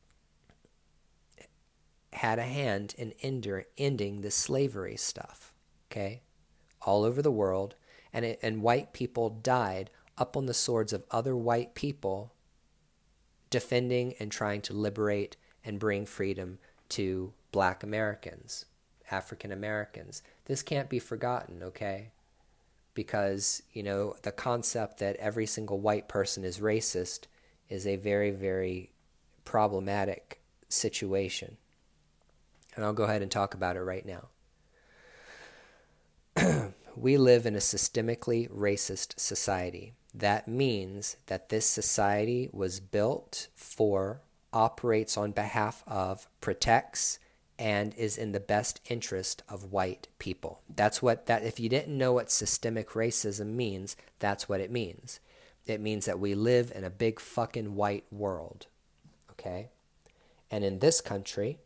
had a hand in ending the slavery stuff, okay, all over the world, and it, and white people died up on the swords of other white people defending and trying to liberate and bring freedom to black Americans, African Americans. This can't be forgotten, okay? Because, you know, the concept that every single white person is racist is a very, very problematic situation. And I'll go ahead and talk about it right now. We live in a systemically racist society. That means that this society was built for, operates on behalf of, protects, and is in the best interest of white people. That's what that, if you didn't know what systemic racism means, that's what it means. It means that we live in a big fucking white world, okay? And in this country,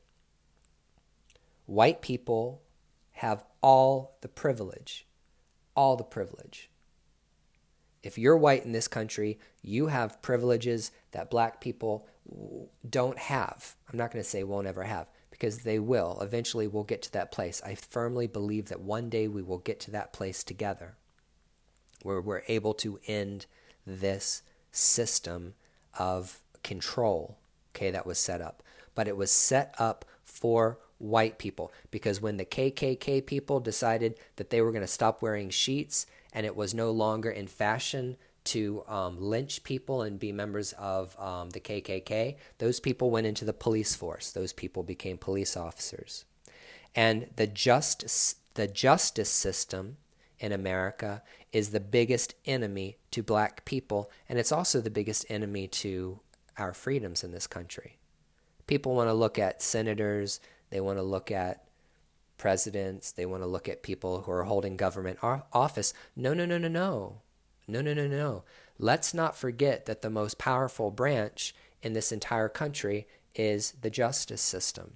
white people have all the privilege, all the privilege. If you're white in this country, you have privileges that black people don't have. I'm not going to say won't ever have, because they will. Eventually we'll get to that place. I firmly believe that one day we will get to that place together where we're able to end this system of control, okay, that was set up. But it was set up for white people, because when the K K K people decided that they were going to stop wearing sheets and it was no longer in fashion to um, lynch people and be members of um, the K K K, those people went into the police force. Those people became police officers. And the justice, the justice system in America is the biggest enemy to black people, and it's also the biggest enemy to our freedoms in this country. People want to look at senators, they want to look at presidents, they want to look at people who are holding government office. No, no, no, no, no. No, no, no, no. Let's not forget that the most powerful branch in this entire country is the justice system,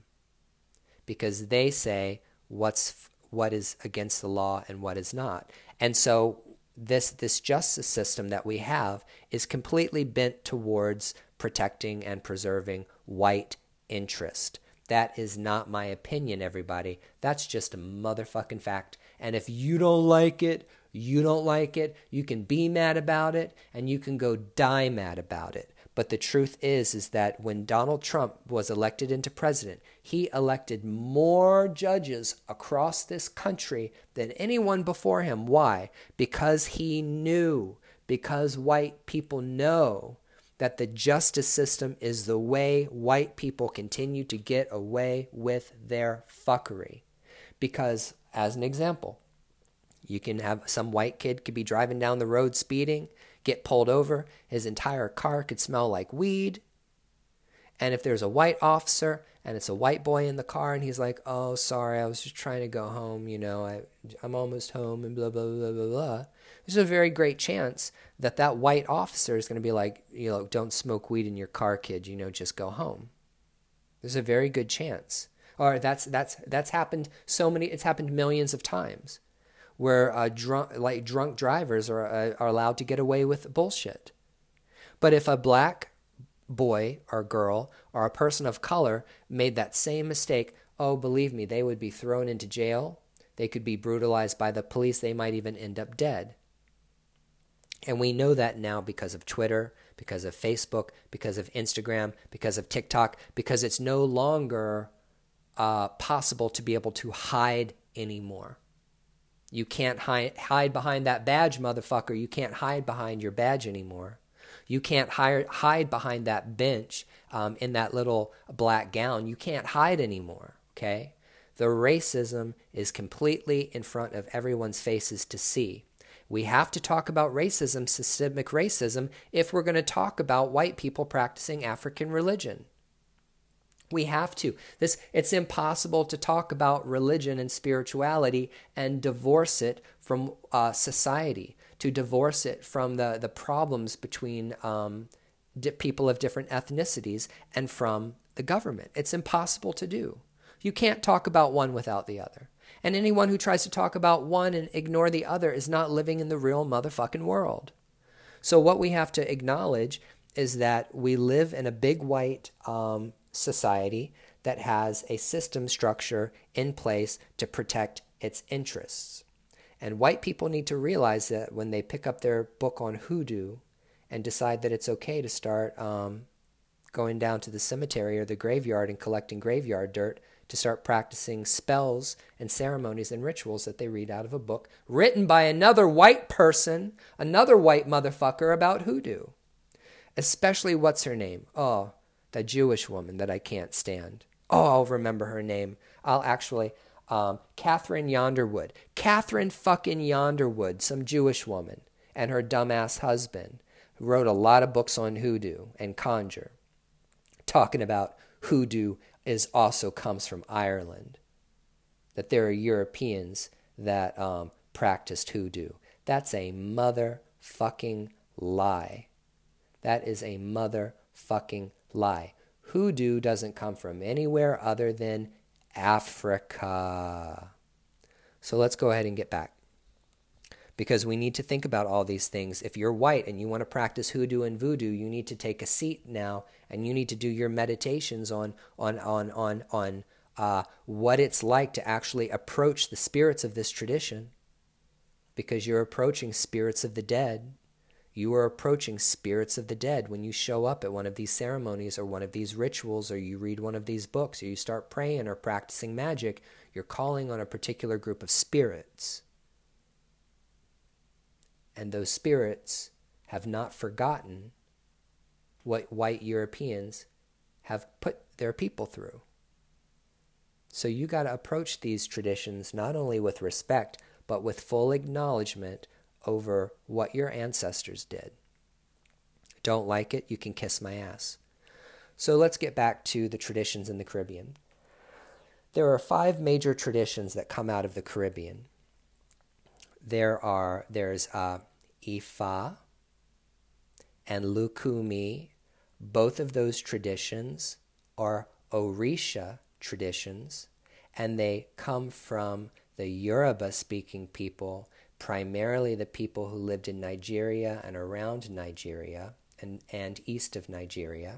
because they say what's what is against the law and what is not. And so this this justice system that we have is completely bent towards protecting and preserving white interest. That is not my opinion, everybody. That's just a motherfucking fact. And if you don't like it, you don't like it, you can be mad about it, and you can go die mad about it. But the truth is, is that when Donald Trump was elected into president, he elected more judges across this country than anyone before him. Why? Because he knew, because white people know that the justice system is the way white people continue to get away with their fuckery. Because, as an example, you can have some white kid could be driving down the road speeding, get pulled over, his entire car could smell like weed. And if there's a white officer and it's a white boy in the car and he's like, oh, sorry, I was just trying to go home, you know, I, I'm almost home and blah, blah, blah, blah, blah. There's a very great chance that that white officer is going to be like, you know, don't smoke weed in your car, kid, you know, just go home. There's a very good chance. Or that's that's that's happened so many, it's happened millions of times, where uh, drunk, like drunk drivers are uh, are allowed to get away with bullshit. But if a black boy or girl or a person of color made that same mistake, oh, believe me, they would be thrown into jail. They could be brutalized by the police. They might even end up dead. And we know that now because of Twitter, because of Facebook, because of Instagram, because of TikTok, because it's no longer uh, possible to be able to hide anymore. You can't hide, hide behind that badge, motherfucker. You can't hide behind your badge anymore. You can't hide, hide behind that bench um, in that little black gown. You can't hide anymore, okay? The racism is completely in front of everyone's faces to see. We have to talk about racism, systemic racism, if we're going to talk about white people practicing African religion. We have to. This, it's impossible to talk about religion and spirituality and divorce it from uh, society, to divorce it from the, the problems between um, di- people of different ethnicities and from the government. It's impossible to do. You can't talk about one without the other. And anyone who tries to talk about one and ignore the other is not living in the real motherfucking world. So what we have to acknowledge is that we live in a big white um, society that has a system structure in place to protect its interests. And white people need to realize that when they pick up their book on hoodoo and decide that it's okay to start um, going down to the cemetery or the graveyard and collecting graveyard dirt, to start practicing spells and ceremonies and rituals that they read out of a book written by another white person, another white motherfucker about hoodoo. Especially, what's her name? Oh, that Jewish woman that I can't stand. Oh, I'll remember her name. I'll actually, um, Catherine Yonderwood. Catherine fucking Yonderwood, some Jewish woman, and her dumbass husband, who wrote a lot of books on hoodoo and conjure, talking about hoodoo is also comes from Ireland, that there are Europeans that um, practiced hoodoo. That's a motherfucking lie. That is a motherfucking lie. Hoodoo doesn't come from anywhere other than Africa. So let's go ahead and get back, because we need to think about all these things. If you're white and you want to practice hoodoo and voodoo, you need to take a seat now and you need to do your meditations on on on on on uh, what it's like to actually approach the spirits of this tradition, because you're approaching spirits of the dead. You are approaching spirits of the dead when you show up at one of these ceremonies or one of these rituals, or you read one of these books, or you start praying or practicing magic. You're calling on a particular group of spirits. And those spirits have not forgotten what white Europeans have put their people through. So you got to approach these traditions not only with respect, but with full acknowledgement over what your ancestors did. Don't like it? You can kiss my ass. So let's get back to the traditions in the Caribbean. There are five major traditions that come out of the Caribbean. There are, there's uh, Ifa and Lukumi. Both of those traditions are Orisha traditions, and they come from the Yoruba-speaking people, primarily the people who lived in Nigeria and around Nigeria and, and east of Nigeria.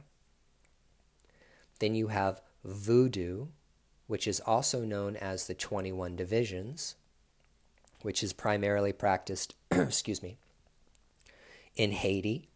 Then you have Voodoo, which is also known as the twenty-one Divisions, which is primarily practiced, excuse me, in Haiti.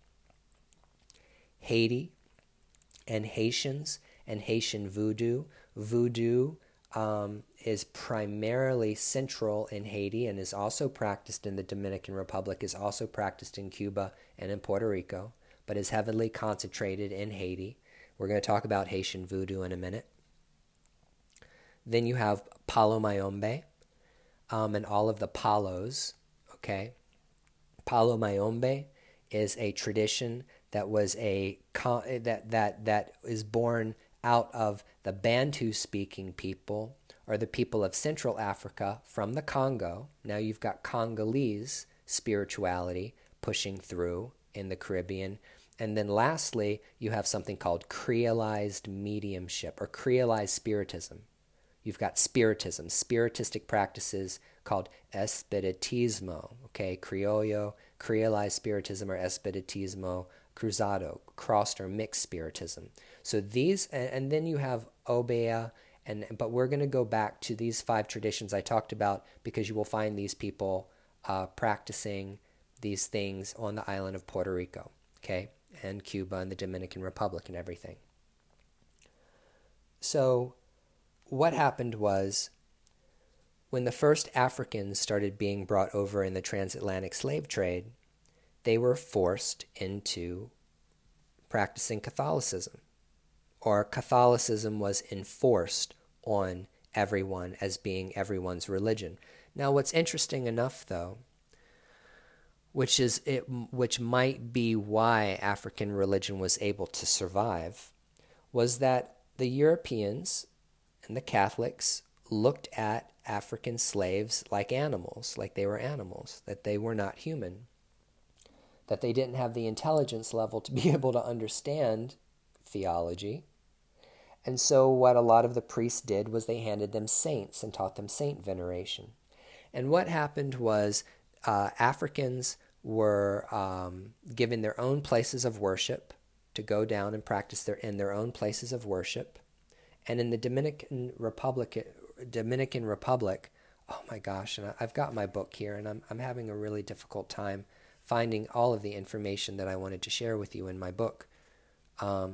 Haiti and Haitians and Haitian voodoo. Voodoo um, is primarily central in Haiti and is also practiced in the Dominican Republic, is also practiced in Cuba and in Puerto Rico, but is heavily concentrated in Haiti. We're going to talk about Haitian voodoo in a minute. Then you have Palo Mayombe. Um, and all of the palos, okay? Palo Mayombe is a tradition that was a that that that is born out of the Bantu-speaking people, or the people of Central Africa from the Congo. Now you've got Congolese spirituality pushing through in the Caribbean. And then lastly, you have something called creolized mediumship or creolized spiritism. You've got spiritism, spiritistic practices called espiritismo, okay, criollo, creolized spiritism, or espiritismo cruzado, crossed or mixed spiritism. So these, and, and then you have Obeah, and but we're going to go back to these five traditions I talked about, because you will find these people uh, practicing these things on the island of Puerto Rico, okay, and Cuba and the Dominican Republic and everything. So what happened was, when the first Africans started being brought over in the transatlantic slave trade, they were forced into practicing Catholicism, or Catholicism was enforced on everyone as being everyone's religion. Now, what's interesting enough, though, which is it, which might be why African religion was able to survive, was that the Europeans and the Catholics looked at African slaves like animals, like they were animals, that they were not human. that they didn't have the intelligence level to be able to understand theology. And so what a lot of the priests did was they handed them saints and taught them saint veneration. And what happened was uh, Africans were um, given their own places of worship to go down and practice their, in their own places of worship. And in the Dominican Republic, Dominican Republic, oh my gosh, and I've got my book here, and I'm I'm having a really difficult time finding all of the information that I wanted to share with you in my book. Um,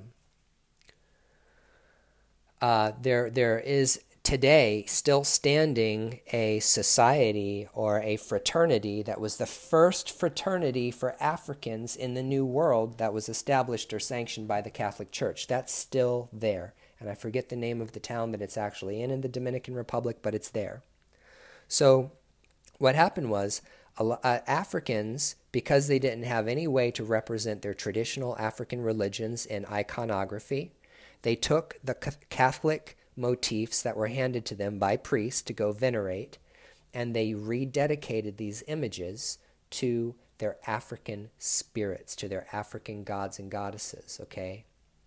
uh, there there is today still standing a society or a fraternity that was the first fraternity for Africans in the New World that was established or sanctioned by the Catholic Church. That's still there. And I forget the name of the town that it's actually in in the Dominican Republic, but it's there. So what happened was uh, Africans, because they didn't have any way to represent their traditional African religions in iconography, they took the Catholic motifs that were handed to them by priests to go venerate, and they rededicated these images to their African spirits, to their African gods and goddesses, okay?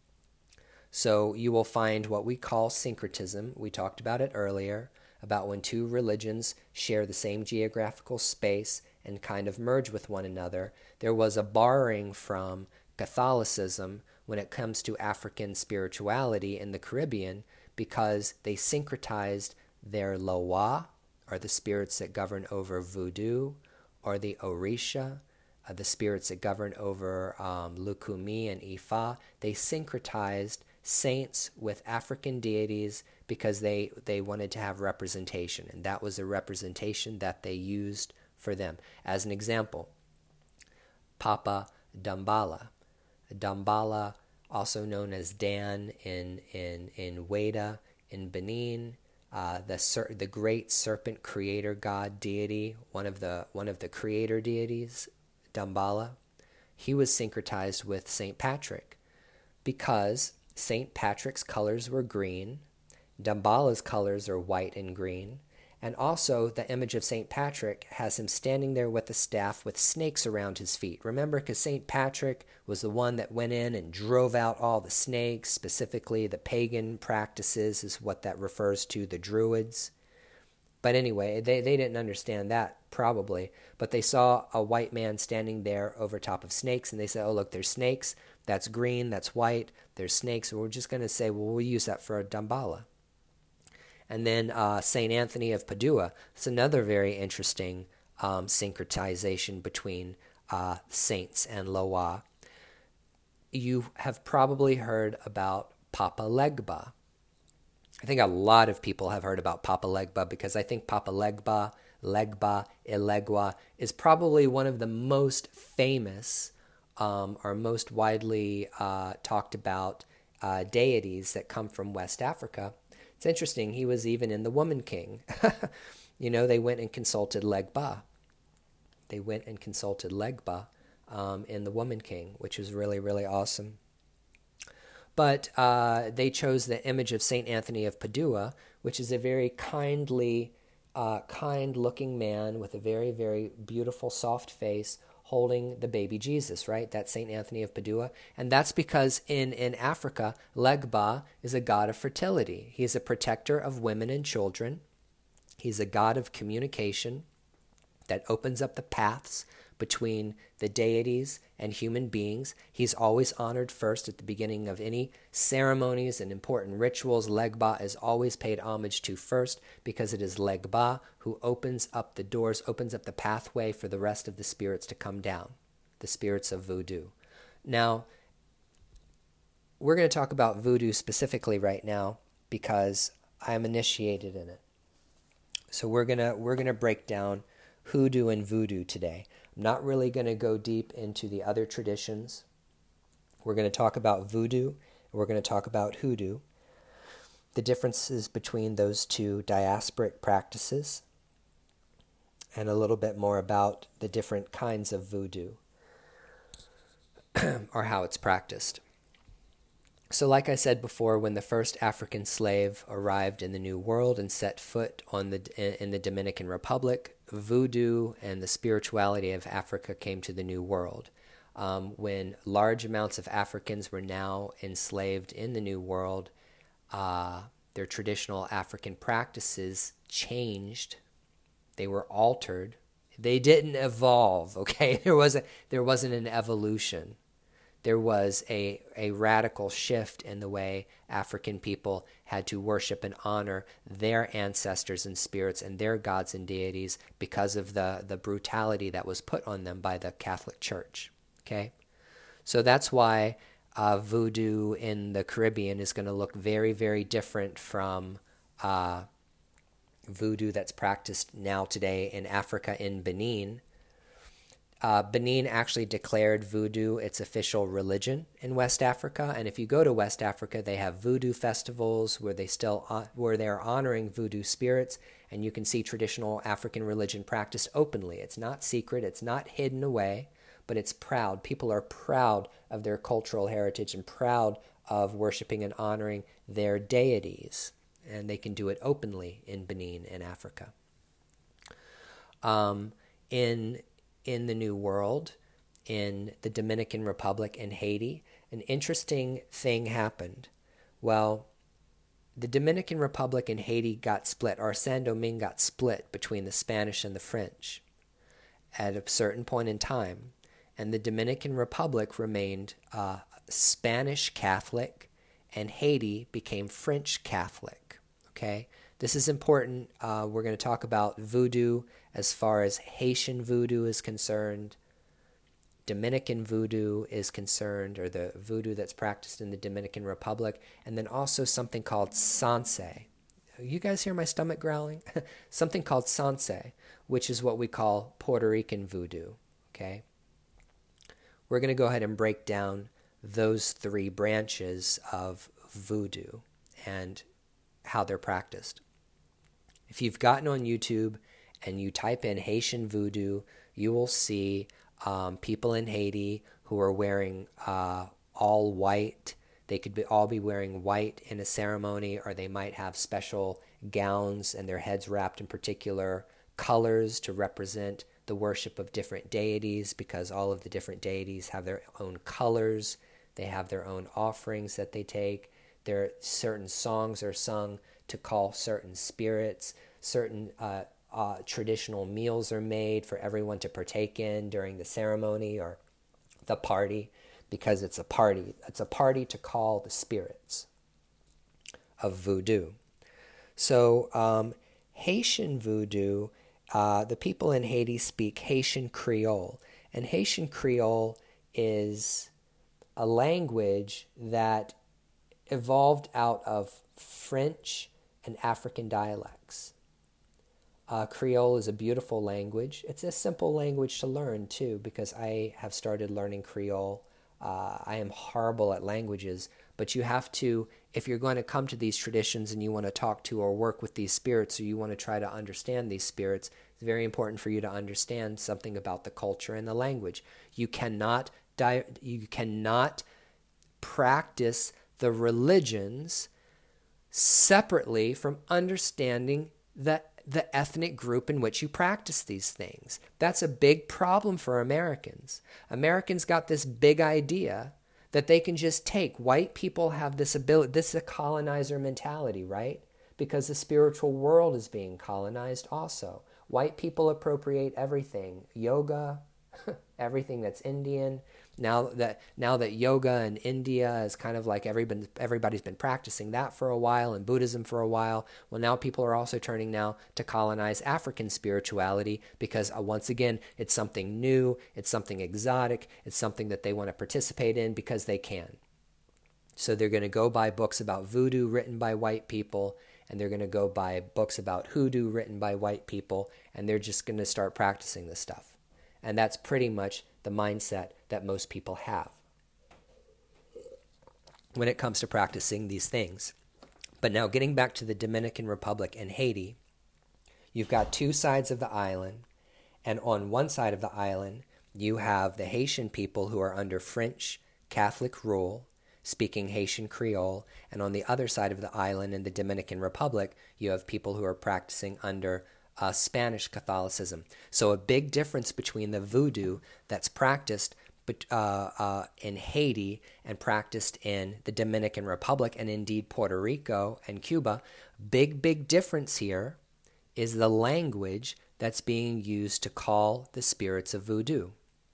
So you will find what we call syncretism. We talked about it earlier, about when two religions share the same geographical space and kind of merge with one another. There was a borrowing from Catholicism when it comes to African spirituality in the Caribbean, because they syncretized their Loa, or the spirits that govern over voodoo, or the Orisha, uh, the spirits that govern over um, Lukumi and Ifa. They syncretized saints with African deities because they, they wanted to have representation, and that was a representation that they used for them. As an example, Papa Dambala. Dambala, also known as Dan in in in Weda in Benin, uh, the ser- the great serpent creator god deity, one of the one of the creator deities, Dambala. He was syncretized with Saint Patrick because Saint Patrick's colors were green, Dambala's colors are white and green, and also the image of Saint Patrick has him standing there with a staff with snakes around his feet. Remember, because Saint Patrick was the one that went in and drove out all the snakes, specifically the pagan practices is what that refers to, the Druids. But anyway, they, they didn't understand that probably, but they saw a white man standing there over top of snakes, and they said, oh, look, there's snakes, that's green, that's white, there's snakes, and we're just going to say, well, we'll use that for a Dambala. And then uh, Saint Anthony of Padua. It's another very interesting um, syncretization between uh, saints and Loa. You have probably heard about Papa Legba. I think a lot of people have heard about Papa Legba because I think Papa Legba, Legba, Elegua is probably one of the most famous um, or most widely uh, talked about uh, deities that come from West Africa. It's interesting, he was even in the Woman King. You know, they went and consulted Legba. They went and consulted Legba um, in the Woman King, which was really, really awesome. But uh, they chose the image of Saint Anthony of Padua, which is a very kindly, uh, kind-looking man with a very, very beautiful, soft face, holding the baby Jesus, right? That's Saint Anthony of Padua. And that's because in, in Africa, Legba is a god of fertility. He is a protector of women and children. He's a god of communication that opens up the paths between the deities and human beings. He's always honored first at the beginning of any ceremonies and important rituals. Legba is always paid homage to first because it is Legba who opens up the doors, opens up the pathway for the rest of the spirits to come down, the spirits of voodoo. Now, we're going to talk about voodoo specifically right now because I'm initiated in it. So we're going to we're going to break down hoodoo and voodoo today. I'm not really going to go deep into the other traditions. We're going to talk about voodoo, and we're going to talk about hoodoo, the differences between those two diasporic practices, and a little bit more about the different kinds of voodoo, or how it's practiced. So like I said before, when the first African slave arrived in the New World and set foot on the in the Dominican Republic, voodoo and the spirituality of Africa came to the New World. um, when large amounts of Africans were now enslaved in the New World, uh, their traditional African practices changed. They were altered. They didn't evolve, okay? There wasn't, there wasn't an evolution. There was a, a radical shift in the way African people had to worship and honor their ancestors and spirits and their gods and deities because of the, the brutality that was put on them by the Catholic Church, okay? So that's why uh, voodoo in the Caribbean is going to look very, very different from uh, voodoo that's practiced now today in Africa, in Benin. Uh, Benin actually declared voodoo its official religion in West Africa, and if you go to West Africa, they have voodoo festivals where they still uh, where they are honoring voodoo spirits, and you can see traditional African religion practiced openly. It's not secret, it's not hidden away, but it's proud. People are proud of their cultural heritage and proud of worshiping and honoring their deities, and they can do it openly in Benin in Africa. Um, in In the New World, in the Dominican Republic and Haiti, an interesting thing happened. Well, the Dominican Republic and Haiti got split, or Saint-Domingue got split between the Spanish and the French at a certain point in time. And the Dominican Republic remained uh, Spanish Catholic, and Haiti became French Catholic. Okay? This is important. Uh, we're going to talk about voodoo as far as Haitian voodoo is concerned, Dominican voodoo is concerned, or the voodoo that's practiced in the Dominican Republic, and then also something called Sanse. You guys hear my stomach growling? Something called Sanse, which is what we call Puerto Rican voodoo. Okay? We're going to go ahead and break down those three branches of voodoo and how they're practiced. If you've gotten on YouTube and you type in Haitian voodoo, you will see um, people in Haiti who are wearing uh, all white. They could be, all be wearing white in a ceremony, or they might have special gowns and their heads wrapped in particular colors to represent the worship of different deities, because all of the different deities have their own colors. They have their own offerings that they take. There, certain songs are sung to call certain spirits. Certain uh, uh, traditional meals are made for everyone to partake in during the ceremony or the party, because it's a party. It's a party to call the spirits of voodoo. So um, Haitian voodoo, uh, the people in Haiti speak Haitian Creole, and Haitian Creole is a language that evolved out of French and African dialects. Uh, Creole is a beautiful language. It's a simple language to learn too, because I have started learning Creole. Uh, I am horrible at languages, but you have to, if you're going to come to these traditions and you want to talk to or work with these spirits, or you want to try to understand these spirits, it's very important for you to understand something about the culture and the language. You cannot di- you cannot practice the religions separately from understanding the, the ethnic group in which you practice these things. That's a big problem for Americans. Americans got this big idea that they can just take. White people have this ability. This is a colonizer mentality, right? Because the spiritual world is being colonized also. White people appropriate everything. Yoga, everything that's Indian. Now that now that yoga in India is kind of like everybody, everybody's been practicing that for a while, and Buddhism for a while. Well, now people are also turning now to colonize African spirituality, because uh, once again, it's something new, it's something exotic, it's something that they want to participate in because they can. So they're going to go buy books about voodoo written by white people, and they're going to go buy books about hoodoo written by white people, and they're just going to start practicing this stuff. And that's pretty much the mindset that most people have when it comes to practicing these things. But now getting back to the Dominican Republic and Haiti, you've got two sides of the island, and on one side of the island, you have the Haitian people who are under French Catholic rule, speaking Haitian Creole, and on the other side of the island in the Dominican Republic, you have people who are practicing under Uh, Spanish Catholicism. So a big difference between the voodoo that's practiced but, uh, uh, in Haiti and practiced in the Dominican Republic and indeed Puerto Rico and Cuba. Big, big difference here is the language that's being used to call the spirits of voodoo.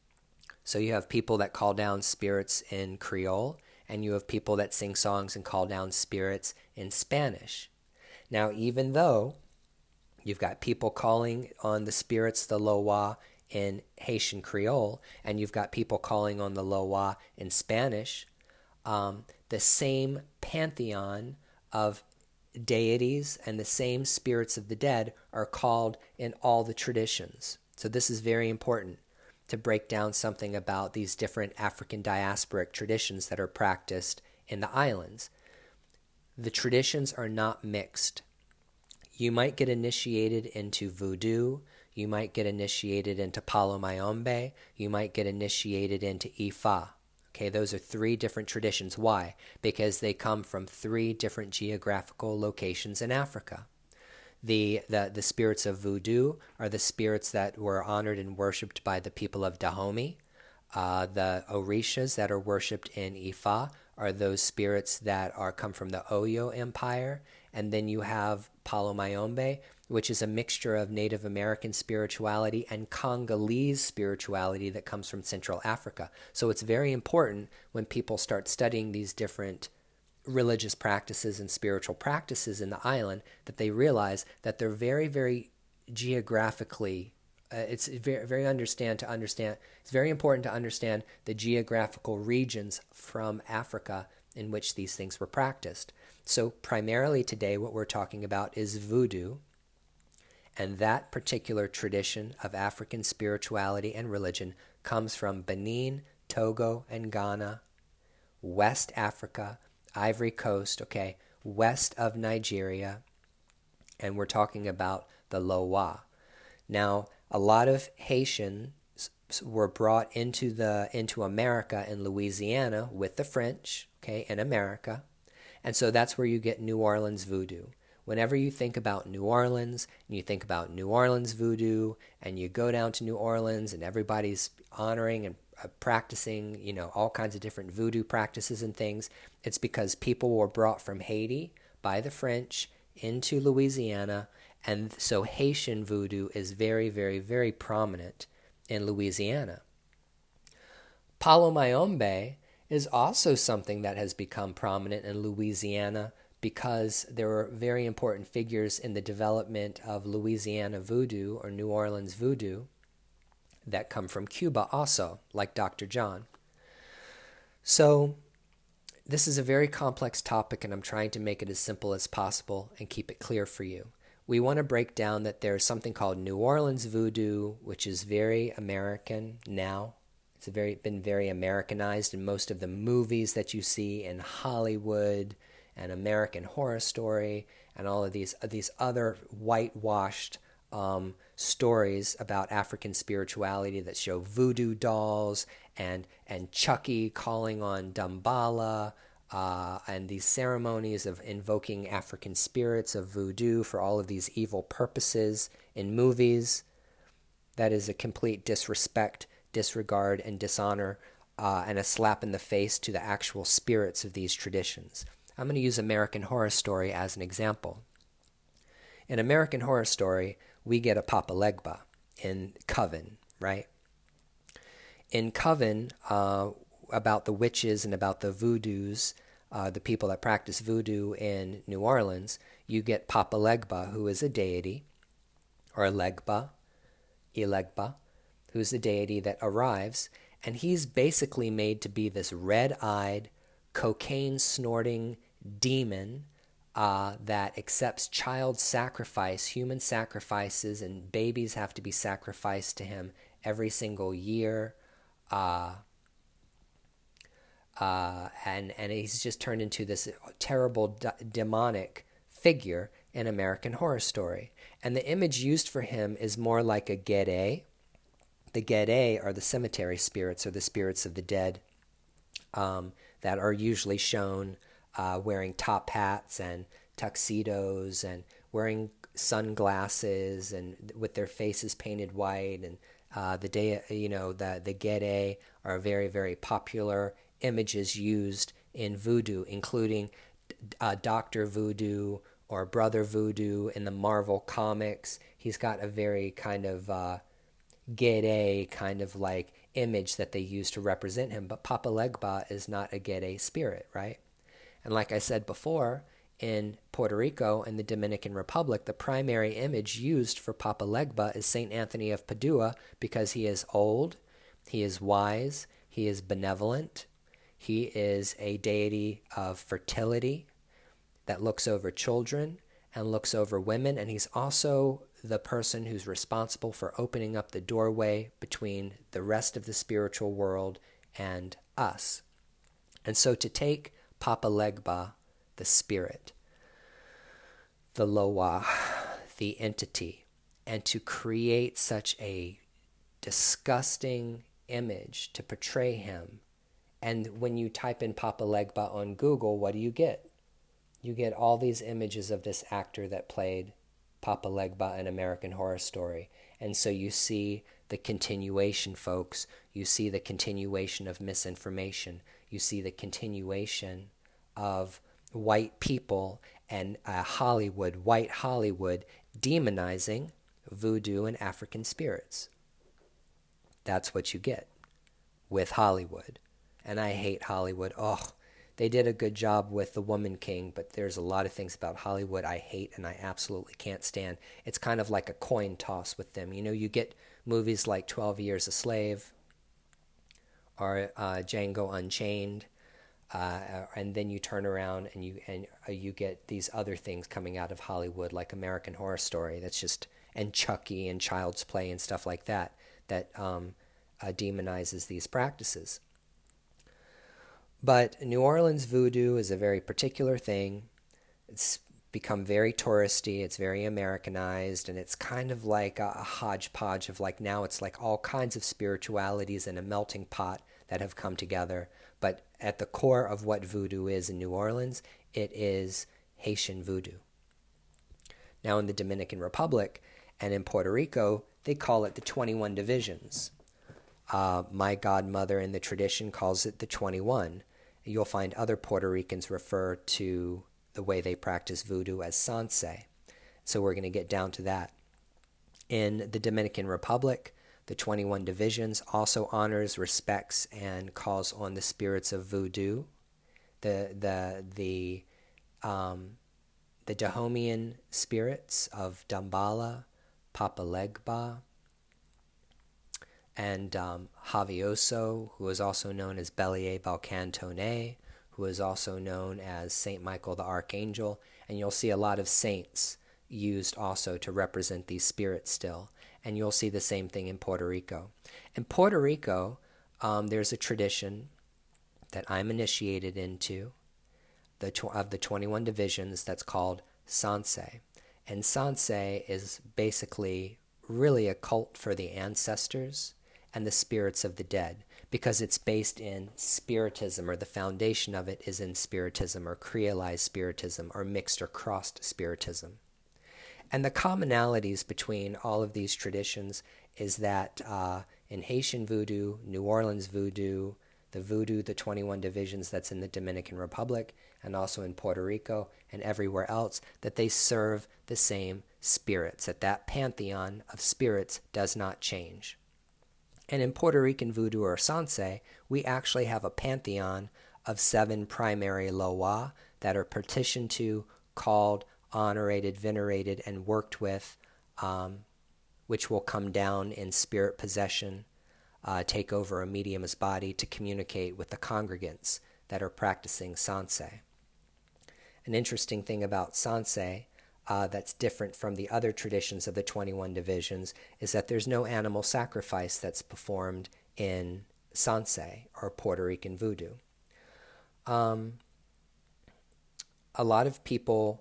So you have people that call down spirits in Creole, and you have people that sing songs and call down spirits in Spanish. Now, even though you've got people calling on the spirits, the Loa, in Haitian Creole, and you've got people calling on the Loa in Spanish, um, the same pantheon of deities and the same spirits of the dead are called in all the traditions. So this is very important to break down something about these different African diasporic traditions that are practiced in the islands. The traditions are not mixed. You might get initiated into voodoo, you might get initiated into Palo Mayombe, you might get initiated into Ifa. Okay, those are three different traditions. Why? Because they come from three different geographical locations in Africa. The, the, the spirits of voodoo are the spirits that were honored and worshipped by the people of Dahomey. Uh, the Orishas that are worshipped in Ifa are those spirits that are come from the Oyo Empire. And then you have Palo Mayombe, which is a mixture of Native American spirituality and Congolese spirituality that comes from Central Africa. So it's very important when people start studying these different religious practices and spiritual practices in the island that they realize that they're very, very geographically, uh, it's very, very understand to understand, it's very important to understand the geographical regions from Africa in which these things were practiced. So primarily today what we're talking about is voodoo, and that particular tradition of African spirituality and religion comes from Benin, Togo, and Ghana, West Africa, Ivory Coast, okay, west of Nigeria, and we're talking about the Loa. Now, a lot of Haitians were brought into the into America in Louisiana with the French, okay, in America, and so that's where you get New Orleans voodoo. Whenever you think about New Orleans, and you think about New Orleans voodoo, and you go down to New Orleans, and everybody's honoring and uh, practicing, you know, all kinds of different voodoo practices and things, it's because people were brought from Haiti by the French into Louisiana, and so Haitian voodoo is very, very, very prominent in Louisiana. Palo Mayombe is also something that has become prominent in Louisiana because there were very important figures in the development of Louisiana voodoo or New Orleans voodoo that come from Cuba also, like Doctor John. So this is a very complex topic, and I'm trying to make it as simple as possible and keep it clear for you. We want to break down that there's something called New Orleans voodoo, which is very American now. It's very, been very Americanized in most of the movies that you see in Hollywood and American Horror Story and all of these, these other whitewashed um, stories about African spirituality that show voodoo dolls and, and Chucky calling on Damballa, Uh, and these ceremonies of invoking African spirits of voodoo for all of these evil purposes in movies. That is a complete disrespect, disregard, and dishonor, uh, and a slap in the face to the actual spirits of these traditions. I'm going to use American Horror Story as an example. In American Horror Story, we get a Papa Legba in Coven, right? In Coven, uh, about the witches and about the voodoos, uh, the people that practice voodoo in New Orleans, you get Papa Legba, who is a deity, or Legba, Ilegba, who's the deity that arrives, and he's basically made to be this red-eyed, cocaine-snorting demon uh, that accepts child sacrifice, human sacrifices, and babies have to be sacrificed to him every single year. Uh, Uh, and, and he's just turned into this terrible d- demonic figure in American Horror Story. And the image used for him is more like a Gede. The Gede are the cemetery spirits, or the spirits of the dead, um, that are usually shown uh, wearing top hats and tuxedos and wearing sunglasses and with their faces painted white and Uh, the day, you know, the the Gede are very, very popular images used in voodoo, including uh, Doctor Voodoo or Brother Voodoo in the Marvel comics. He's got a very kind of uh, Gede kind of like image that they use to represent him. But Papa Legba is not a Gede spirit, right? And like I said before, in Puerto Rico and the Dominican Republic, the primary image used for Papa Legba is Saint Anthony of Padua because he is old, he is wise, he is benevolent, he is a deity of fertility that looks over children and looks over women, and he's also the person who's responsible for opening up the doorway between the rest of the spiritual world and us. And so to take Papa Legba, the spirit, the Loa, the entity, and to create such a disgusting image to portray him. And when you type in Papa Legba on Google, what do you get? You get all these images of this actor that played Papa Legba in American Horror Story. And so you see the continuation, folks. You see the continuation of misinformation. You see the continuation of white people and uh, Hollywood, white Hollywood, demonizing voodoo and African spirits. That's what you get with Hollywood. And I hate Hollywood. Oh, they did a good job with The Woman King, but there's a lot of things about Hollywood I hate and I absolutely can't stand. It's kind of like a coin toss with them. You know, you get movies like twelve Years a Slave or uh, Django Unchained, uh, and then you turn around and you and uh, you get these other things coming out of Hollywood like American Horror Story. That's just, and Chucky and Child's Play and stuff like that, that um, uh, demonizes these practices. But New Orleans voodoo is a very particular thing. It's become very touristy, it's very Americanized, and it's kind of like a, a hodgepodge of like, now it's like all kinds of spiritualities in a melting pot that have come together. But at the core of what voodoo is in New Orleans, it is Haitian voodoo. Now in the Dominican Republic and in Puerto Rico, they call it the twenty-one divisions. Uh, my godmother in the tradition calls it the twenty-one. You'll find other Puerto Ricans refer to the way they practice voodoo as Sanse. So we're going to get down to that. In the Dominican Republic, the twenty-one divisions also honors, respects, and calls on the spirits of voodoo. The the the um, the Dahomean spirits of Dambala, Papa Legba, and um, Javioso, who is also known as Belier Balcantone, who is also known as Saint Michael the Archangel, and you'll see a lot of saints used also to represent these spirits still, and you'll see the same thing in Puerto Rico. In Puerto Rico, um, there's a tradition that I'm initiated into, the tw- of the twenty-one divisions, that's called Sanse, and Sanse is basically really a cult for the ancestors and the spirits of the dead, because it's based in Spiritism, or the foundation of it is in Spiritism, or Creolized Spiritism, or mixed or crossed Spiritism. And the commonalities between all of these traditions is that uh, in Haitian voodoo, New Orleans voodoo, the voodoo, the twenty-one divisions that's in the Dominican Republic, and also in Puerto Rico and everywhere else, that they serve the same spirits, that that pantheon of spirits does not change. And in Puerto Rican voodoo, or Sanse, we actually have a pantheon of seven primary Loa that are petitioned to, called, honorated, venerated, and worked with, um, which will come down in spirit possession, uh, take over a medium's body to communicate with the congregants that are practicing Sanse. An interesting thing about Sanse Uh, that's different from the other traditions of the twenty-one divisions is that there's no animal sacrifice that's performed in Sanse, or Puerto Rican voodoo. Um, a lot of people,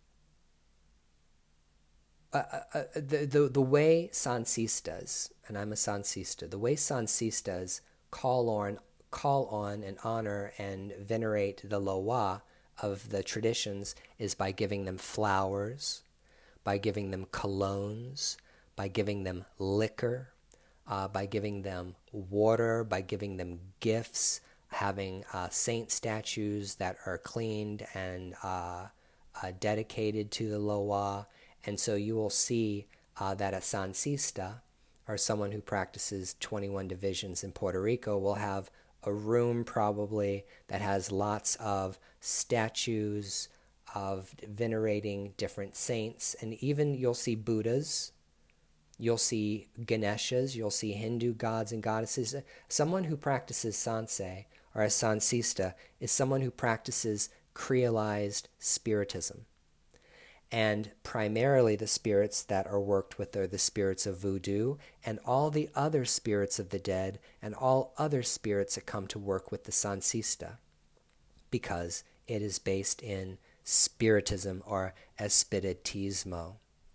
uh, uh, the, the, the way Sansistas, and I'm a Sansista, the way Sansistas call on, call on and honor and venerate the Loa of the traditions is by giving them flowers, by giving them colognes, by giving them liquor, uh, by giving them water, by giving them gifts, having uh, saint statues that are cleaned and uh, uh, dedicated to the Loa. And so you will see uh, that a Sancista, or someone who practices twenty-one divisions in Puerto Rico, will have a room probably that has lots of statues of venerating different saints. And even you'll see Buddhas, you'll see Ganeshas, you'll see Hindu gods and goddesses. Someone who practices Sanse, or a Sancista, is someone who practices creolized spiritism. And primarily the spirits that are worked with are the spirits of voodoo and all the other spirits of the dead and all other spirits that come to work with the Sancista, because it is based in spiritism or espiritismo.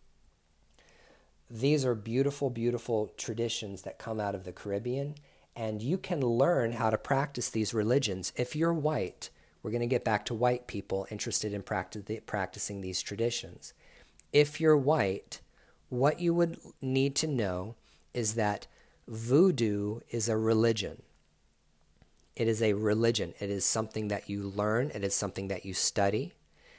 These are beautiful, beautiful traditions that come out of the Caribbean, and you can learn how to practice these religions if you're white. We're going to get back to white people interested in practi- practicing these traditions. If you're white, what you would need to know is that voodoo is a religion. It is a religion. It is something that you learn. It is something that you study.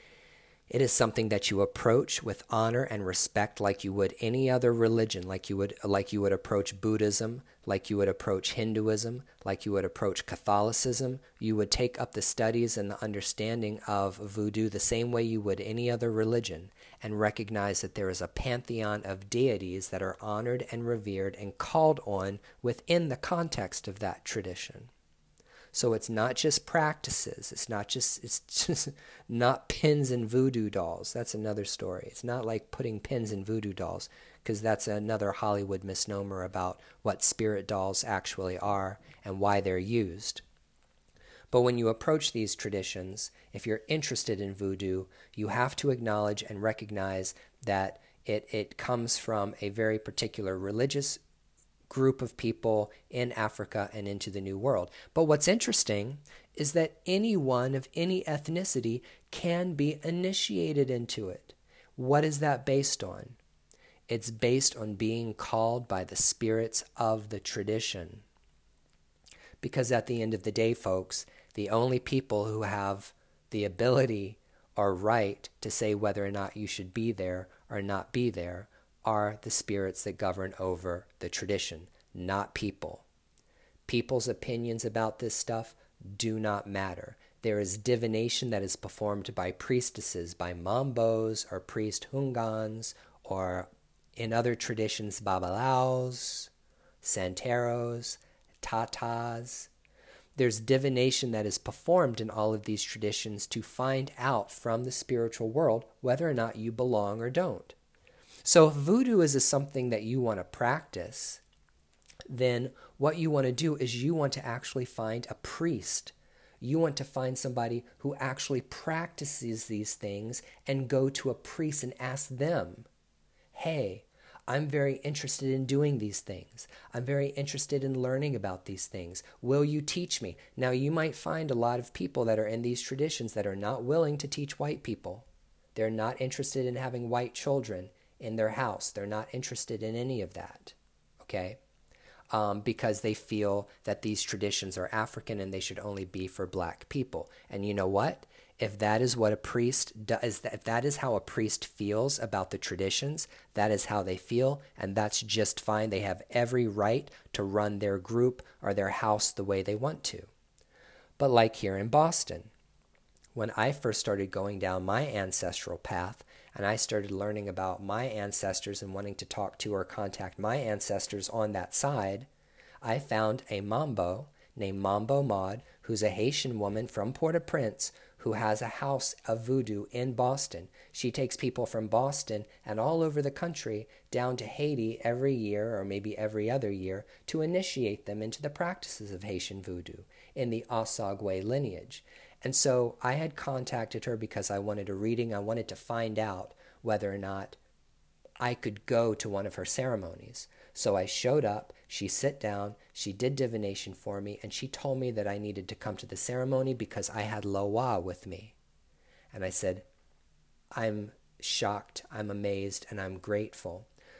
It is something that you approach with honor and respect, like you would any other religion, like you would like you would approach Buddhism, like you would approach Hinduism, like you would approach Catholicism. You would take up the studies and the understanding of voodoo the same way you would any other religion, and recognize that there is a pantheon of deities that are honored and revered and called on within the context of that tradition. So it's not just practices. It's not just it's just not pins and voodoo dolls. That's another story. It's not like putting pins in voodoo dolls, because that's another Hollywood misnomer about what spirit dolls actually are and why they're used. But when you approach these traditions, if you're interested in voodoo, you have to acknowledge and recognize that it, it comes from a very particular religious group of people in Africa and into the New World. But what's interesting is that anyone of any ethnicity can be initiated into it. What is that based on? It's based on being called by the spirits of the tradition. Because at the end of the day, folks, the only people who have the ability or right to say whether or not you should be there or not be there are the spirits that govern over the tradition, not people. People's opinions about this stuff do not matter. There is divination that is performed by priestesses, by mambos or priest hungans, or in other traditions, babalaos, santeros, tatas. There's divination that is performed in all of these traditions to find out from the spiritual world whether or not you belong or don't. So if voodoo is something that you want to practice, then what you want to do is you want to actually find a priest. You want to find somebody who actually practices these things and go to a priest and ask them, hey, I'm very interested in doing these things. I'm very interested in learning about these things. Will you teach me? Now, you might find a lot of people that are in these traditions that are not willing to teach white people. They're not interested in having white children in their house. They're not interested in any of that, okay? Um, because they feel that these traditions are African and they should only be for black people. And you know what? If that is what a priest does, if that is how a priest feels about the traditions, that is how they feel, and that's just fine. They have every right to run their group or their house the way they want to. But like here in Boston, when I first started going down my ancestral path, and I started learning about my ancestors and wanting to talk to or contact my ancestors on that side, I found a mambo named Mambo Maud, who's a Haitian woman from Port-au-Prince who has a house of voodoo in Boston. She takes people from Boston and all over the country down to Haiti every year or maybe every other year to initiate them into the practices of Haitian voodoo in the Osagwe lineage. And so I had contacted her because I wanted a reading. I wanted to find out whether or not I could go to one of her ceremonies. So I showed up, she sat down, she did divination for me, and she told me that I needed to come to the ceremony because I had Loa with me. And I said, I'm shocked, I'm amazed, and I'm grateful.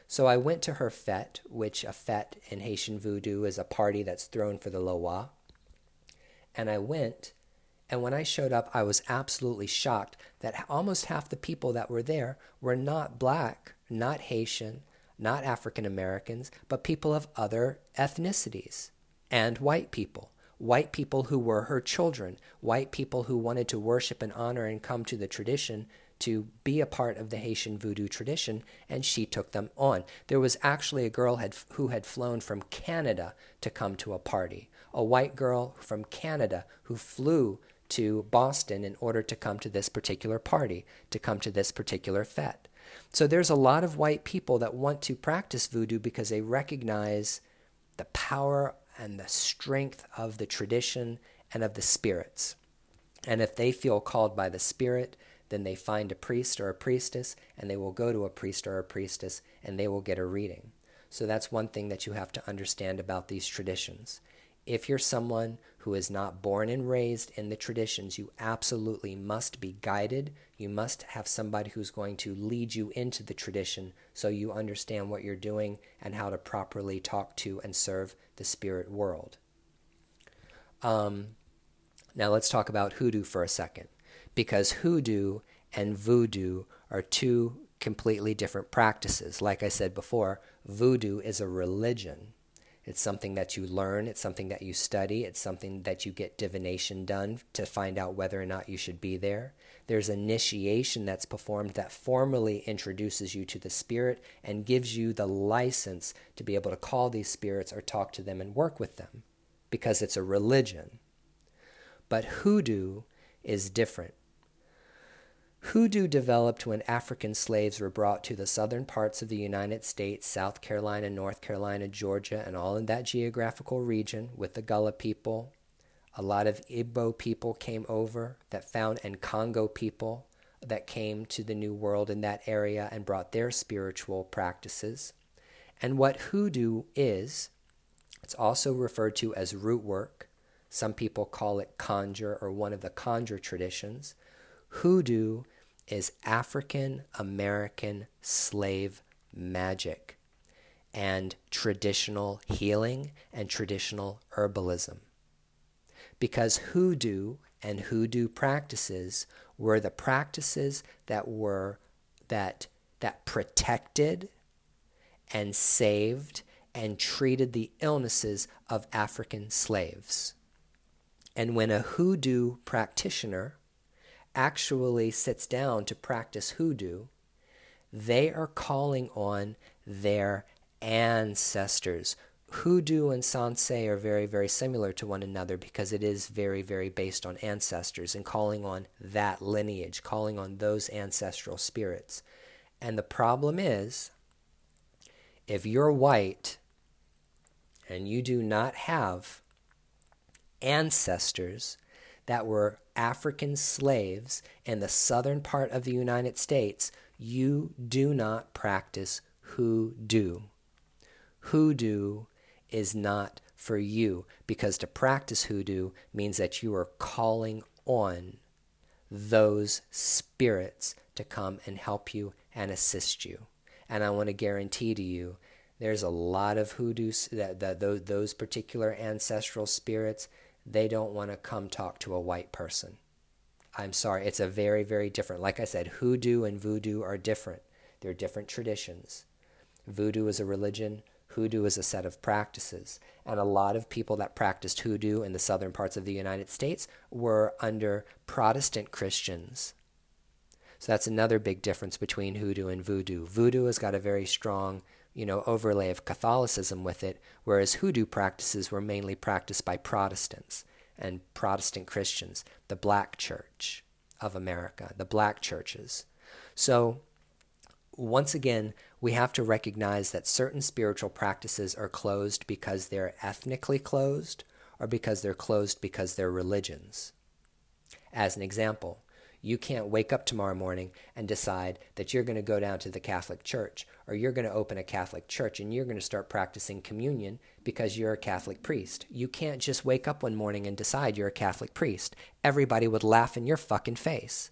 So I went to her fete, which a fete in Haitian voodoo is a party that's thrown for the Loa. And I went, and when I showed up, I was absolutely shocked that almost half the people that were there were not black, not Haitian, not African Americans, but people of other ethnicities, and white people. White people who were her children, white people who wanted to worship and honor and come to the tradition to be a part of the Haitian voodoo tradition, and she took them on. There was actually a girl had, who had flown from Canada to come to a party, a white girl from Canada who flew to Boston in order to come to this particular party, to come to this particular fete. So there's a lot of white people that want to practice voodoo because they recognize the power and the strength of the tradition and of the spirits. And if they feel called by the spirit, then they find a priest or a priestess, and they will go to a priest or a priestess, and they will get a reading. So that's one thing that you have to understand about these traditions. If you're someone who is not born and raised in the traditions, you absolutely must be guided. You must have somebody who's going to lead you into the tradition so you understand what you're doing and how to properly talk to and serve the spirit world. Um, now let's talk about hoodoo for a second, because hoodoo and voodoo are two completely different practices. Like I said before, voodoo is a religion. It's something that you learn, it's something that you study, it's something that you get divination done to find out whether or not you should be there. There's initiation that's performed that formally introduces you to the spirit and gives you the license to be able to call these spirits or talk to them and work with them, because it's a religion. But hoodoo is different. Hoodoo developed when African slaves were brought to the southern parts of the United States, South Carolina, North Carolina, Georgia, and all in that geographical region with the Gullah people. A lot of Igbo people came over that found, and Congo people that came to the New World in that area and brought their spiritual practices. And what hoodoo is, it's also referred to as root work. Some people call it conjure or one of the conjure traditions. Hoodoo is African American slave magic and traditional healing and traditional herbalism. Because hoodoo and hoodoo practices were the practices that were that that protected and saved and treated the illnesses of African slaves. And when a hoodoo practitioner actually sits down to practice hoodoo, they are calling on their ancestors. Hoodoo and Sansei are very, very similar to one another because it is very, very based on ancestors and calling on that lineage, calling on those ancestral spirits. And the problem is, if you're white and you do not have ancestors that were African slaves in the southern part of the United States, you do not practice hoodoo. Hoodoo is not for you, because to practice hoodoo means that you are calling on those spirits to come and help you and assist you. And I want to guarantee to you, there's a lot of hoodoos, that, that those, those particular ancestral spirits, they don't want to come talk to a white person. I'm sorry, it's a very, very different. Like I said, hoodoo and voodoo are different. They're different traditions. Voodoo is a religion. Hoodoo is a set of practices. And a lot of people that practiced hoodoo in the southern parts of the United States were under Protestant Christians. So that's another big difference between hoodoo and voodoo. Voodoo has got a very strong, you know, overlay of Catholicism with it, whereas hoodoo practices were mainly practiced by Protestants and Protestant Christians, the black church of America, the black churches. So once again, we have to recognize that certain spiritual practices are closed because they're ethnically closed or because they're closed because they're religions. As an example, you can't wake up tomorrow morning and decide that you're going to go down to the Catholic Church, or you're going to open a Catholic church and you're going to start practicing communion because you're a Catholic priest. You can't just wake up one morning and decide you're a Catholic priest. Everybody would laugh in your fucking face.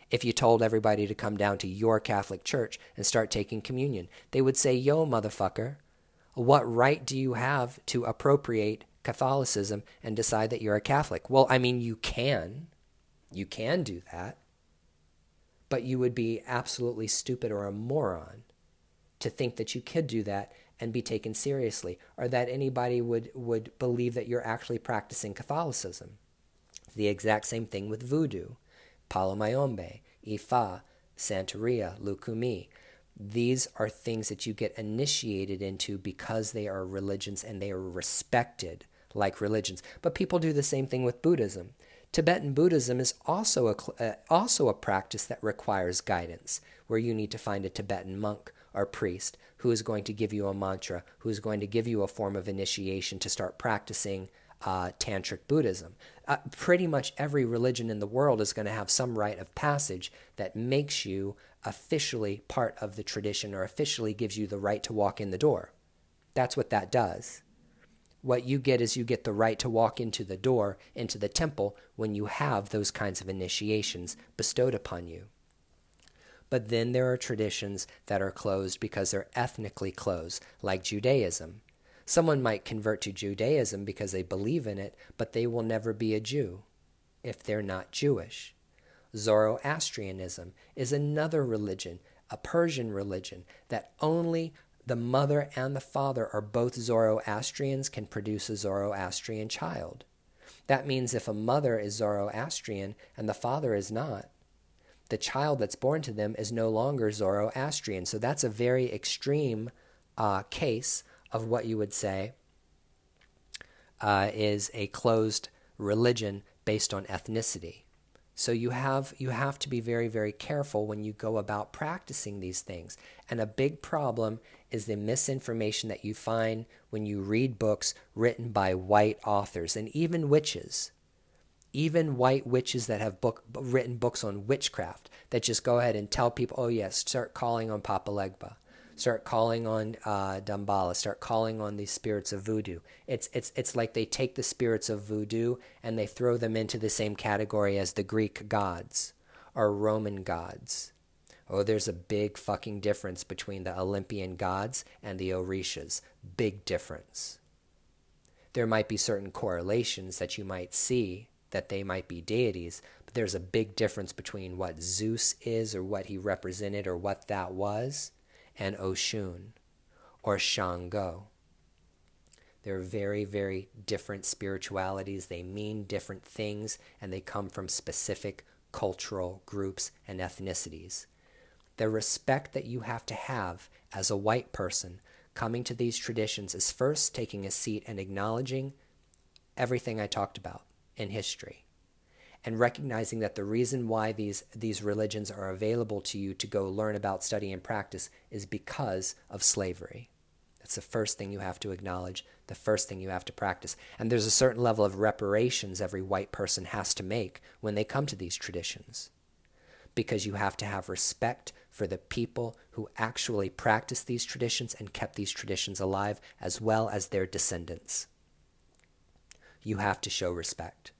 If you told everybody to come down to your Catholic church and start taking communion, they would say, yo, motherfucker, what right do you have to appropriate Catholicism and decide that you're a Catholic? Well, I mean, you can. You can do that. But you would be absolutely stupid or a moron to think that you could do that and be taken seriously, or that anybody would, would believe that you're actually practicing Catholicism. The exact same thing with voodoo, Palo Mayombe, Ifa, Santeria, Lukumi. These are things that you get initiated into because they are religions and they are respected like religions. But people do the same thing with Buddhism. Tibetan Buddhism is also a, uh, also a practice that requires guidance, where you need to find a Tibetan monk or priest who is going to give you a mantra, who is going to give you a form of initiation to start practicing uh, Tantric Buddhism. Uh, pretty much every religion in the world is going to have some rite of passage that makes you officially part of the tradition, or officially gives you the right to walk in the door. That's what that does. What you get is you get the right to walk into the door, into the temple, when you have those kinds of initiations bestowed upon you. But then there are traditions that are closed because they're ethnically closed, like Judaism. Someone might convert to Judaism because they believe in it, but they will never be a Jew if they're not Jewish. Zoroastrianism is another religion, a Persian religion, that only the mother and the father are both Zoroastrians can produce a Zoroastrian child. That means if a mother is Zoroastrian and the father is not, the child that's born to them is no longer Zoroastrian. So that's a very extreme uh, case of what you would say uh, is a closed religion based on ethnicity. So you have you have to be very, very careful when you go about practicing these things. And a big problem is the misinformation that you find when you read books written by white authors, and even witches. Even white witches that have book, written books on witchcraft that just go ahead and tell people, oh yes, start calling on Papa Legba. Start calling on uh, Damballa. Start calling on these spirits of voodoo. It's it's it's like they take the spirits of voodoo and they throw them into the same category as the Greek gods or Roman gods. Oh, there's a big fucking difference between the Olympian gods and the Orishas. Big difference. There might be certain correlations that you might see that they might be deities, but there's a big difference between what Zeus is, or what he represented, or what that was, and Oshun or Shango. They're very, very different spiritualities. They mean different things, and they come from specific cultural groups and ethnicities. The respect that you have to have as a white person coming to these traditions is first taking a seat and acknowledging everything I talked about in history, and recognizing that the reason why these, these religions are available to you to go learn about, study, and practice is because of slavery. That's the first thing you have to acknowledge, the first thing you have to practice. And there's a certain level of reparations every white person has to make when they come to these traditions, because you have to have respect for the people who actually practiced these traditions and kept these traditions alive, as well as their descendants. You have to show respect.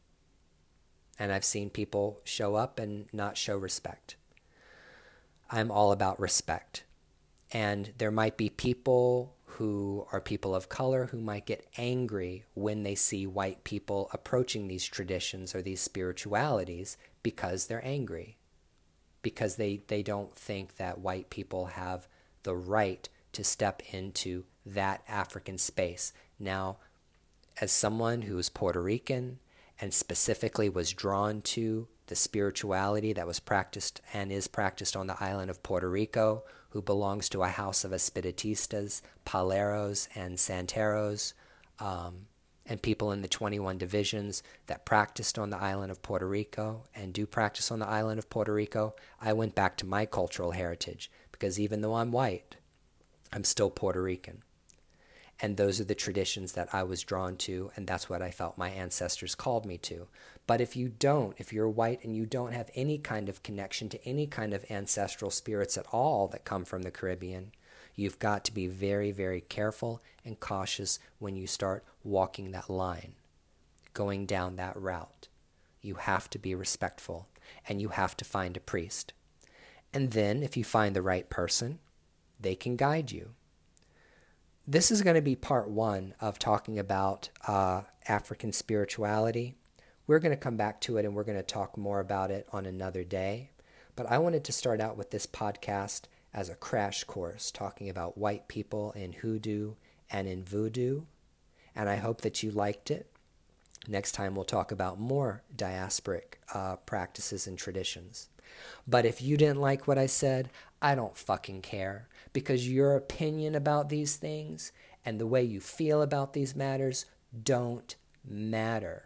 And I've seen people show up and not show respect. I'm all about respect. And there might be people who are people of color who might get angry when they see white people approaching these traditions or these spiritualities, because they're angry. Because they, they don't think that white people have the right to step into that African space. Now, as someone who is Puerto Rican and specifically was drawn to the spirituality that was practiced and is practiced on the island of Puerto Rico, who belongs to a house of Espiritistas, Paleros, and Santeros, um, and people in the twenty-one divisions that practiced on the island of Puerto Rico and do practice on the island of Puerto Rico, I went back to my cultural heritage, because even though I'm white, I'm still Puerto Rican. And those are the traditions that I was drawn to, and that's what I felt my ancestors called me to. But if you don't, if you're white and you don't have any kind of connection to any kind of ancestral spirits at all that come from the Caribbean, you've got to be very, very careful and cautious when you start walking that line, going down that route. You have to be respectful, and you have to find a priest. And then, if you find the right person, they can guide you. This is going to be part one of talking about uh, African spirituality. We're going to come back to it, and we're going to talk more about it on another day. But I wanted to start out with this podcast as a crash course, talking about white people in hoodoo and in voodoo. And I hope that you liked it. Next time we'll talk about more diasporic uh, practices and traditions. But if you didn't like what I said, I don't fucking care, because your opinion about these things and the way you feel about these matters don't matter.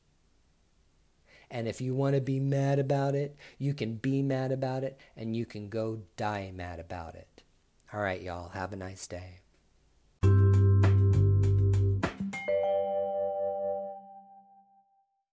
And if you want to be mad about it, you can be mad about it, and you can go die mad about it. All right, y'all. Have a nice day.